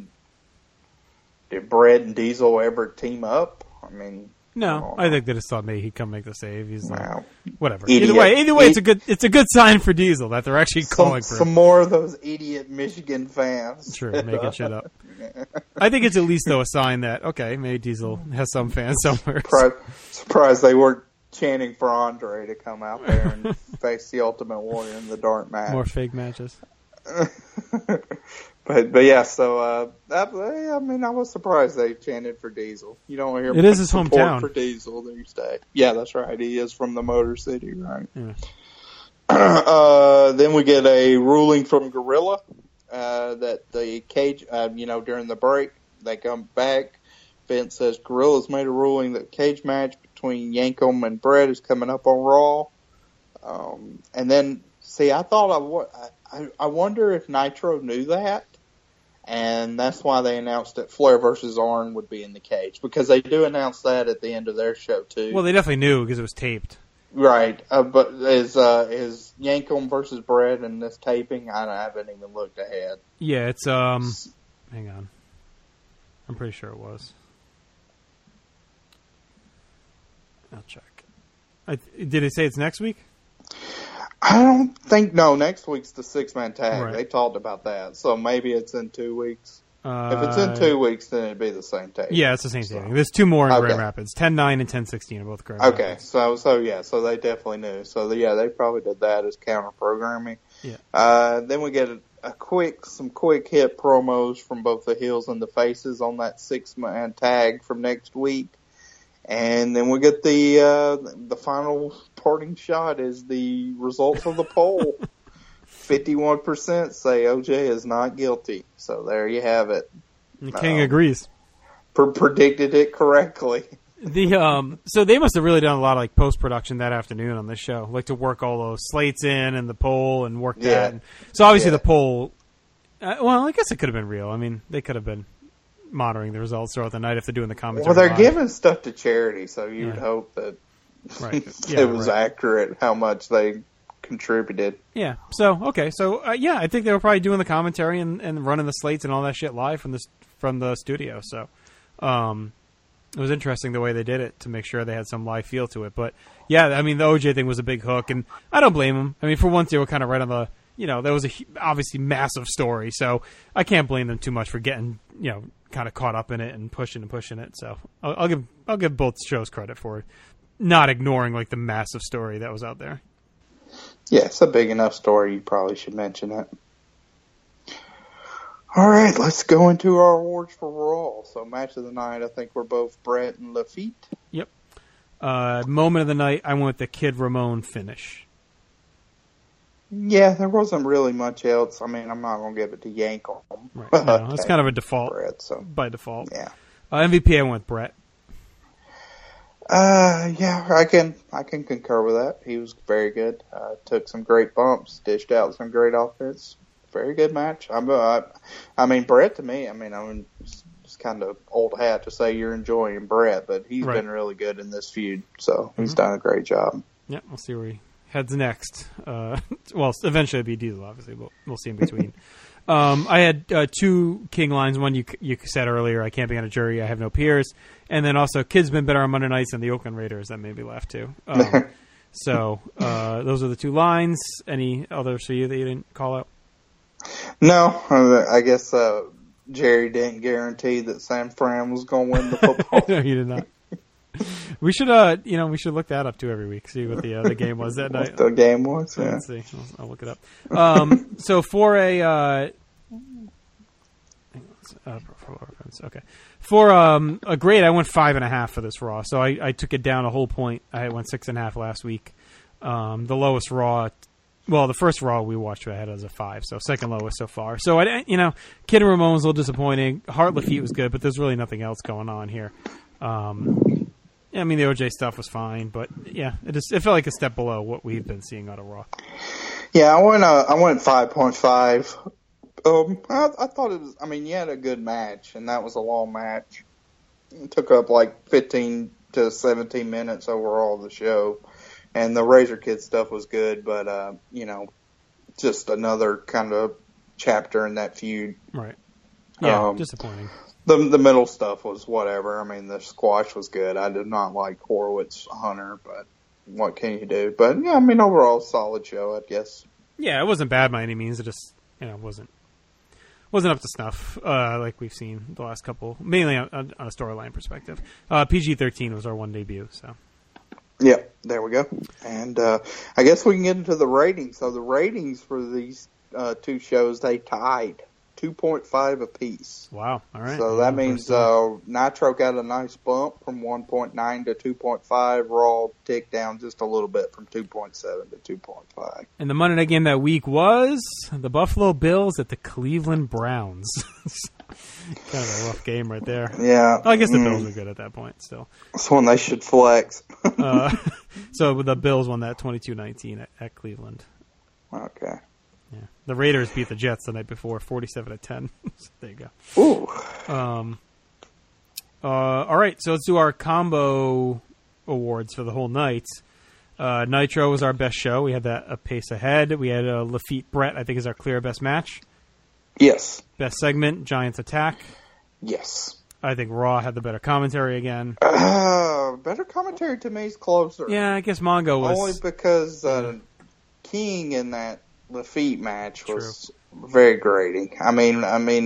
S3: Did Brett and Diesel ever team up?
S2: No, I think they just thought maybe he'd come make the save. He's whatever.
S3: Idiot.
S2: Either way, it's a good sign for Diesel that they're actually calling for
S3: some more of those idiot Michigan fans.
S2: Sure, making shit up. I think it's at least though a sign that maybe Diesel has some fans somewhere.
S3: Surprised they weren't chanting for Andre to come out there and face the Ultimate Warrior in the dark match.
S2: More fake matches.
S3: But yeah, so I was surprised they chanted for Diesel. You don't hear
S2: it is his hometown
S3: for Diesel these days. Yeah, that's right. He is from the Motor City, right?
S2: Yeah.
S3: Then we get a ruling from Gorilla that the cage, during the break, they come back. Vince says Gorilla's made a ruling that cage match between Yankem and Brett is coming up on Raw. And then, I thought I wonder if Nitro knew that. And that's why they announced that Flair versus Arn would be in the cage. Because they do announce that at the end of their show, too.
S2: Well, they definitely knew because it was taped.
S3: Right. But is Yankem versus Brett in this taping? I haven't even looked ahead.
S2: Yeah, it's, hang on. I'm pretty sure it was. I'll check. Did it say it's next week?
S3: I don't think, no, next week's the 6-man tag.
S2: Right.
S3: They talked about that. So maybe it's in 2 weeks. If it's in 2 weeks, then it'd be the same tag.
S2: Yeah, it's the same thing. There's two more in Grand Rapids. 10-9 and 10-16 are both Grand Rapids.
S3: So they definitely knew. So they probably did that as counter programming.
S2: Yeah.
S3: Then we get some quick hit promos from both the heels and the faces on that 6-man tag from next week. And then we get the final parting shot is the results of the poll. 51% say OJ is not guilty. So there you have it.
S2: The King agrees.
S3: Predicted it correctly.
S2: So they must have really done a lot of post production that afternoon on this show, to work all those slates in and the poll and work that. And so obviously the poll. I guess it could have been real. They could have been monitoring the results throughout the night if they're doing the commentary.
S3: Well, they're giving stuff to charity, so you'd hope that it was accurate how much they contributed.
S2: Yeah. So okay. So I think they were probably doing the commentary and running the slates and all that shit live from the studio. So it was interesting the way they did it to make sure they had some live feel to it. But yeah, the OJ thing was a big hook, and I don't blame them. For once they were kind of right on the. There was obviously massive story, so I can't blame them too much for getting kind of caught up in it and pushing it. So I'll give both shows credit for not ignoring the massive story that was out there.
S3: Yeah, it's a big enough story. You probably should mention it. All right, let's go into our awards for Raw. So match of the night, I think we're both Brett and Lafitte.
S2: Yep. Moment of the night, I went with the Kid Ramon finish.
S3: Yeah, there wasn't really much else. I'm not going to give it to Yankem.
S2: Right. No, it's kind of a default.
S3: Brett,
S2: by default.
S3: Yeah.
S2: MVP, I went with Brett.
S3: I can concur with that. He was very good. Took some great bumps, dished out some great offense. Very good match. Brett to me, it's kind of old hat to say you're enjoying Brett, but he's been really good in this feud, so he's done a great job.
S2: Yeah, we'll see where he heads next. Eventually it'll be Diesel, obviously, but we'll see in between. I had two King lines. One you said earlier, I can't be on a jury, I have no peers. And then also, Kid's been better on Monday nights than the Oakland Raiders. That made me laugh, too. So those are the two lines. Any others for you that you didn't call out?
S3: No, I guess Jerry didn't guarantee that San Fran was going to win the football.
S2: No, you did not. We should, we should look that up too every week. See what the game was that night.
S3: What the game was, yeah.
S2: Let's see. I'll look it up. So for a for a grade, I went 5.5 for this Raw. So I took it down a whole point. I went 6.5 last week. The lowest Raw. Well, the first Raw we watched I had as a 5, so second lowest so far. So, Kid and Ramon was a little disappointing. Hart Lafitte was good, but there's really nothing else going on here. The OJ stuff was fine, but yeah, it felt like a step below what we've been seeing out of Raw.
S3: Yeah, I went 5.5. I thought it was. You had a good match, and that was a long match. It took up like 15 to 17 minutes overall of the show. And the Razor Kid stuff was good, but, just another kind of chapter in that feud.
S2: Right. Yeah, disappointing.
S3: The middle stuff was whatever. The squash was good. I did not like Horowitz Hunter, but what can you do? But, yeah, overall, solid show, I guess. Yeah,
S2: it wasn't bad by any means. It just, wasn't up to snuff, like we've seen the last couple, mainly on a storyline perspective. PG-13 was our one debut, so.
S3: Yep, there we go. And I guess we can get into the ratings. So the ratings for these two shows, they tied 2.5 apiece.
S2: Wow, all right.
S3: So that means Nitro got a nice bump from 1.9 to 2.5. Raw ticked down just a little bit from 2.7 to 2.5.
S2: And the Monday night game that week was the Buffalo Bills at the Cleveland Browns. Kind of a rough game right there.
S3: Yeah.
S2: I guess the Bills are good at that point still.
S3: That's one they should flex.
S2: So the Bills won that 22-19 at Cleveland.
S3: Okay.
S2: Yeah. The Raiders beat the Jets the night before, 47-10. So there you go.
S3: Ooh.
S2: All right, so let's do our combo awards for the whole night. Nitro was our best show. We had that a pace ahead. We had Lafitte Brett, I think, is our clear best match.
S3: Yes.
S2: Best segment, Giants Attack.
S3: Yes.
S2: I think Raw had the better commentary again.
S3: Better commentary to me is closer.
S2: Yeah, I guess Mongo was.
S3: Only because King in that Lafitte match was very grating. I don't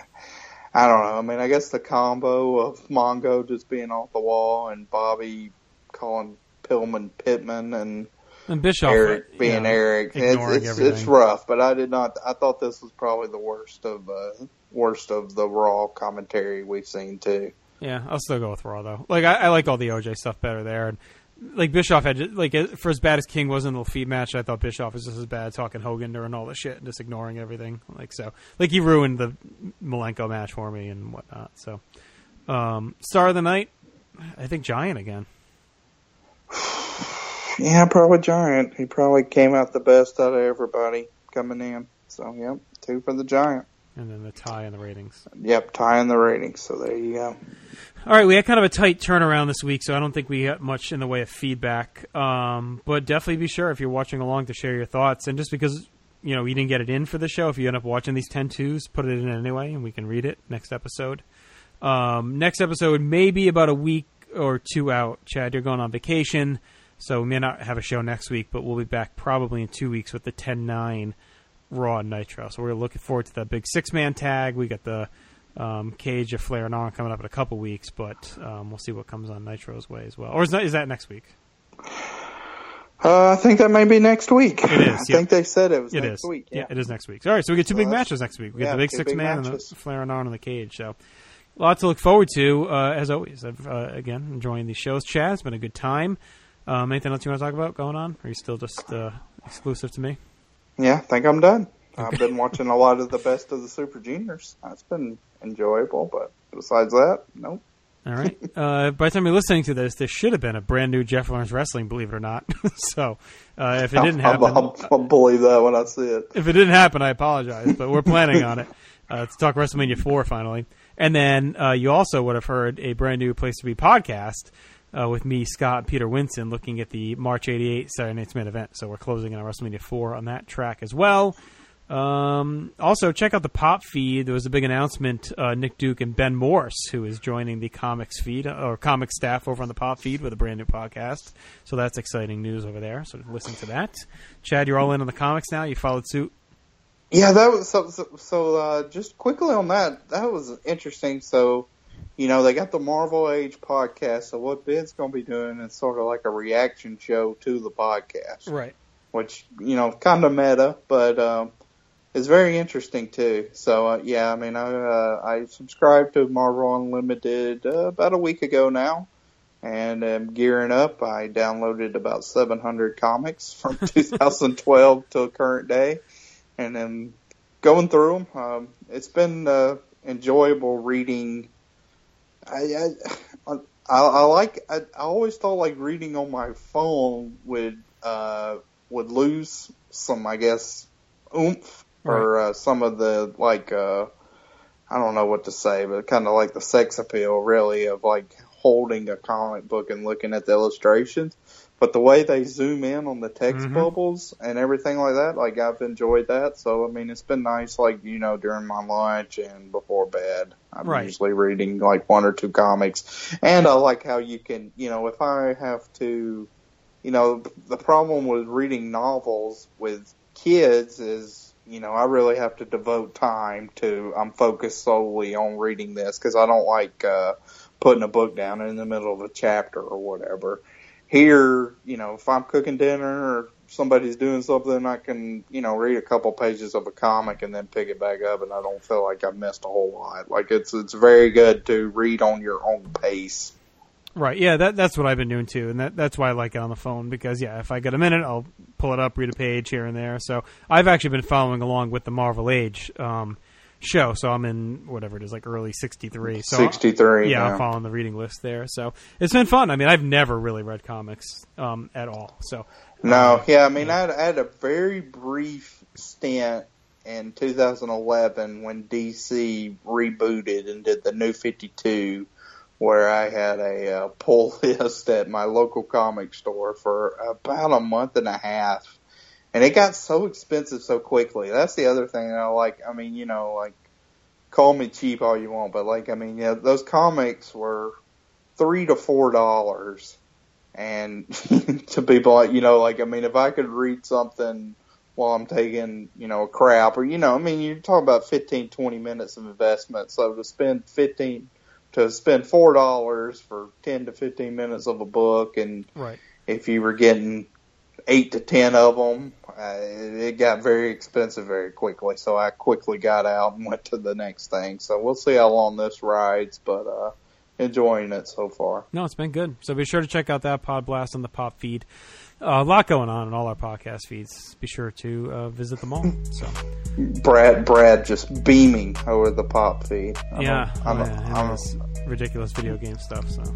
S3: know. I guess the combo of Mongo just being off the wall and Bobby calling Pillman Pittman and
S2: Bischoff
S3: Eric being Eric. It's rough, but I thought this was probably the worst of the Raw commentary we've seen too.
S2: Yeah, I'll still go with Raw though. Like I like all the OJ stuff better there, and like Bischoff had for as bad as King was in the Lafitte match, I thought Bischoff was just as bad talking Hogan during all the shit and just ignoring everything. He ruined the Malenko match for me and whatnot. So, star of the night, I think Giant again.
S3: Yeah, probably Giant. He probably came out the best out of everybody coming in. So, yep, 2 for the Giant.
S2: And then the tie in the ratings.
S3: Yep, tie in the ratings. So there you go.
S2: All right, we had kind of a tight turnaround this week, so I don't think we got much in the way of feedback. But definitely be sure if you're watching along to share your thoughts. And just because you didn't get it in for the show, if you end up watching these 10-2s, put it in anyway, and we can read it next episode. Next episode may be about a week or 2 out. Chad, you're going on vacation. So we may not have a show next week, but we'll be back probably in 2 weeks with the 10-9 Raw and Nitro. So we're looking forward to that big 6-man tag. We got the Cage of Flair and On coming up in a couple weeks, but we'll see what comes on Nitro's way as well. Or is that next week?
S3: I think that may be next week.
S2: It is.
S3: I think they said it was next week.
S2: Yeah, it is next week. All right, so we get 2 big matches next week. We get the big 6-man and the Flair and On in the Cage. So a lot to look forward to, as always. Again, enjoying these shows. Chad, it's been a good time. Anything else you want to talk about going on? Or are you still just exclusive to me?
S3: Yeah, I think I'm done. Okay. I've been watching a lot of the best of the Super Juniors. That's been enjoyable, but besides that, nope.
S2: All right. By the time you're listening to this should have been a brand new Jeff Lawrence Wrestling, believe it or not. So if it didn't happen...
S3: I'll believe that when I see it.
S2: If it didn't happen, I apologize, but we're planning on it. To talk WrestleMania 4 finally. And then you also would have heard a brand new Place to Be podcast with me, Scott, and Peter Winson looking at the March 88 Saturday Night's Main Event. So we're closing in on WrestleMania 4 on that track as well. Also, check out the Pop feed. There was a big announcement. Nick Duke and Ben Morse, who is joining the comics feed or comic staff over on the Pop feed with a brand new podcast. So that's exciting news over there. So listen to that. Chad, you're all in on the comics now. You followed suit.
S3: Yeah, that was so. Just quickly on that, that was interesting. So, they got the Marvel Age podcast. So what Ben's going to be doing is sort of like a reaction show to the podcast,
S2: right?
S3: Which kind of meta, but it's very interesting too. So I subscribed to Marvel Unlimited about a week ago now, and am gearing up. I downloaded about 700 comics from 2012 till current day, and then going through them. It's been enjoyable reading. I always thought like reading on my phone would lose some, I guess, oomph. Or some of the, I don't know what to say, but kind of like the sex appeal, really, of, holding a comic book and looking at the illustrations. But the way they zoom in on the text bubbles and everything like that, I've enjoyed that. So, it's been nice, during my lunch and before bed. I'm usually reading, 1 or 2 comics. And I like how you can, if I have to, the problem with reading novels with kids is, I really have to devote time to, I'm focused solely on reading this because I don't like putting a book down in the middle of a chapter or whatever. Here, if I'm cooking dinner or somebody's doing something, I can, read a couple pages of a comic and then pick it back up, and I don't feel like I've missed a whole lot. It's very good to read on your own pace.
S2: Right, yeah, that's what I've been doing too, and that's why I like it on the phone, because, if I get a minute, I'll pull it up, read a page here and there. So I've actually been following along with the Marvel Age show, so I'm in, whatever it is, early 63. So
S3: 63,
S2: yeah. I'm following the reading list there, so it's been fun. I've never really read comics at all. So
S3: No, I had a very brief stint in 2011 when DC rebooted and did the New 52, where I had a pull list at my local comic store for about a month and a half. And it got so expensive so quickly. That's the other thing that I like. Call me cheap all you want, but those comics were $3 to $4. And to people, if I could read something while I'm taking, a crap or, you're talking about 15, 20 minutes of investment. So to spend $4 for 10 to 15 minutes of a book, and if you were getting 8 to 10 of them, it got very expensive very quickly. So I quickly got out and went to the next thing. So we'll see how long this rides, but enjoying it so far.
S2: No, it's been good. So be sure to check out that Pod Blast on the Pop feed. A lot going on in all our podcast feeds. Be sure to visit them all. So
S3: Brad just beaming over the Pop feed.
S2: I'm ridiculous video game stuff. So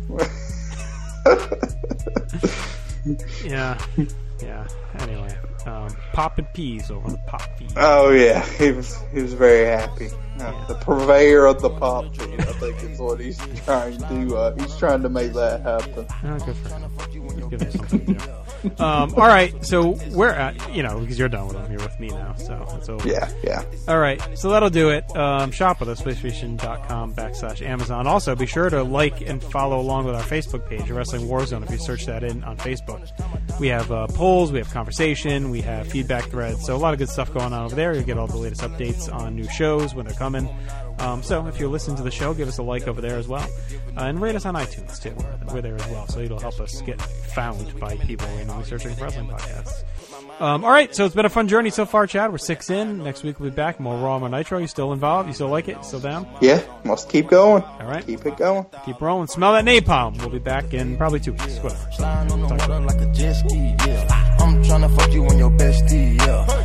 S2: yeah. Anyway, Pop and Peas over on the Pop feed.
S3: Oh yeah, he was very happy. The purveyor of the Pop feed, I think is what he's trying to. He's trying to make that happen.
S2: Good for him. Give him something to do. All right, so we're at, because you're done with them, you're with me now, so it's over.
S3: Yeah.
S2: All right, so that'll do it. Shop with us, PlayStation.com/Amazon. Also, be sure to like and follow along with our Facebook page, Wrestling Warzone, if you search that in on Facebook. We have polls, we have conversation, we have feedback threads, so a lot of good stuff going on over there. You'll get all the latest updates on new shows when they're coming. So if you're listening to the show, give us a like over there as well. And rate us on iTunes, too. We're there as well, so it'll help us get found by people randomly searching for wrestling podcasts. All right, so it's been a fun journey so far, Chad. We're 6 in. Next week we'll be back. More Raw, more Nitro. You still involved? You still like it? Still down?
S3: Yeah, must keep going.
S2: All right.
S3: Keep it going.
S2: Keep rolling. Smell that napalm. We'll be back in probably 2 weeks. Whatever.
S4: I'm trying to fuck you on your bestie, yeah.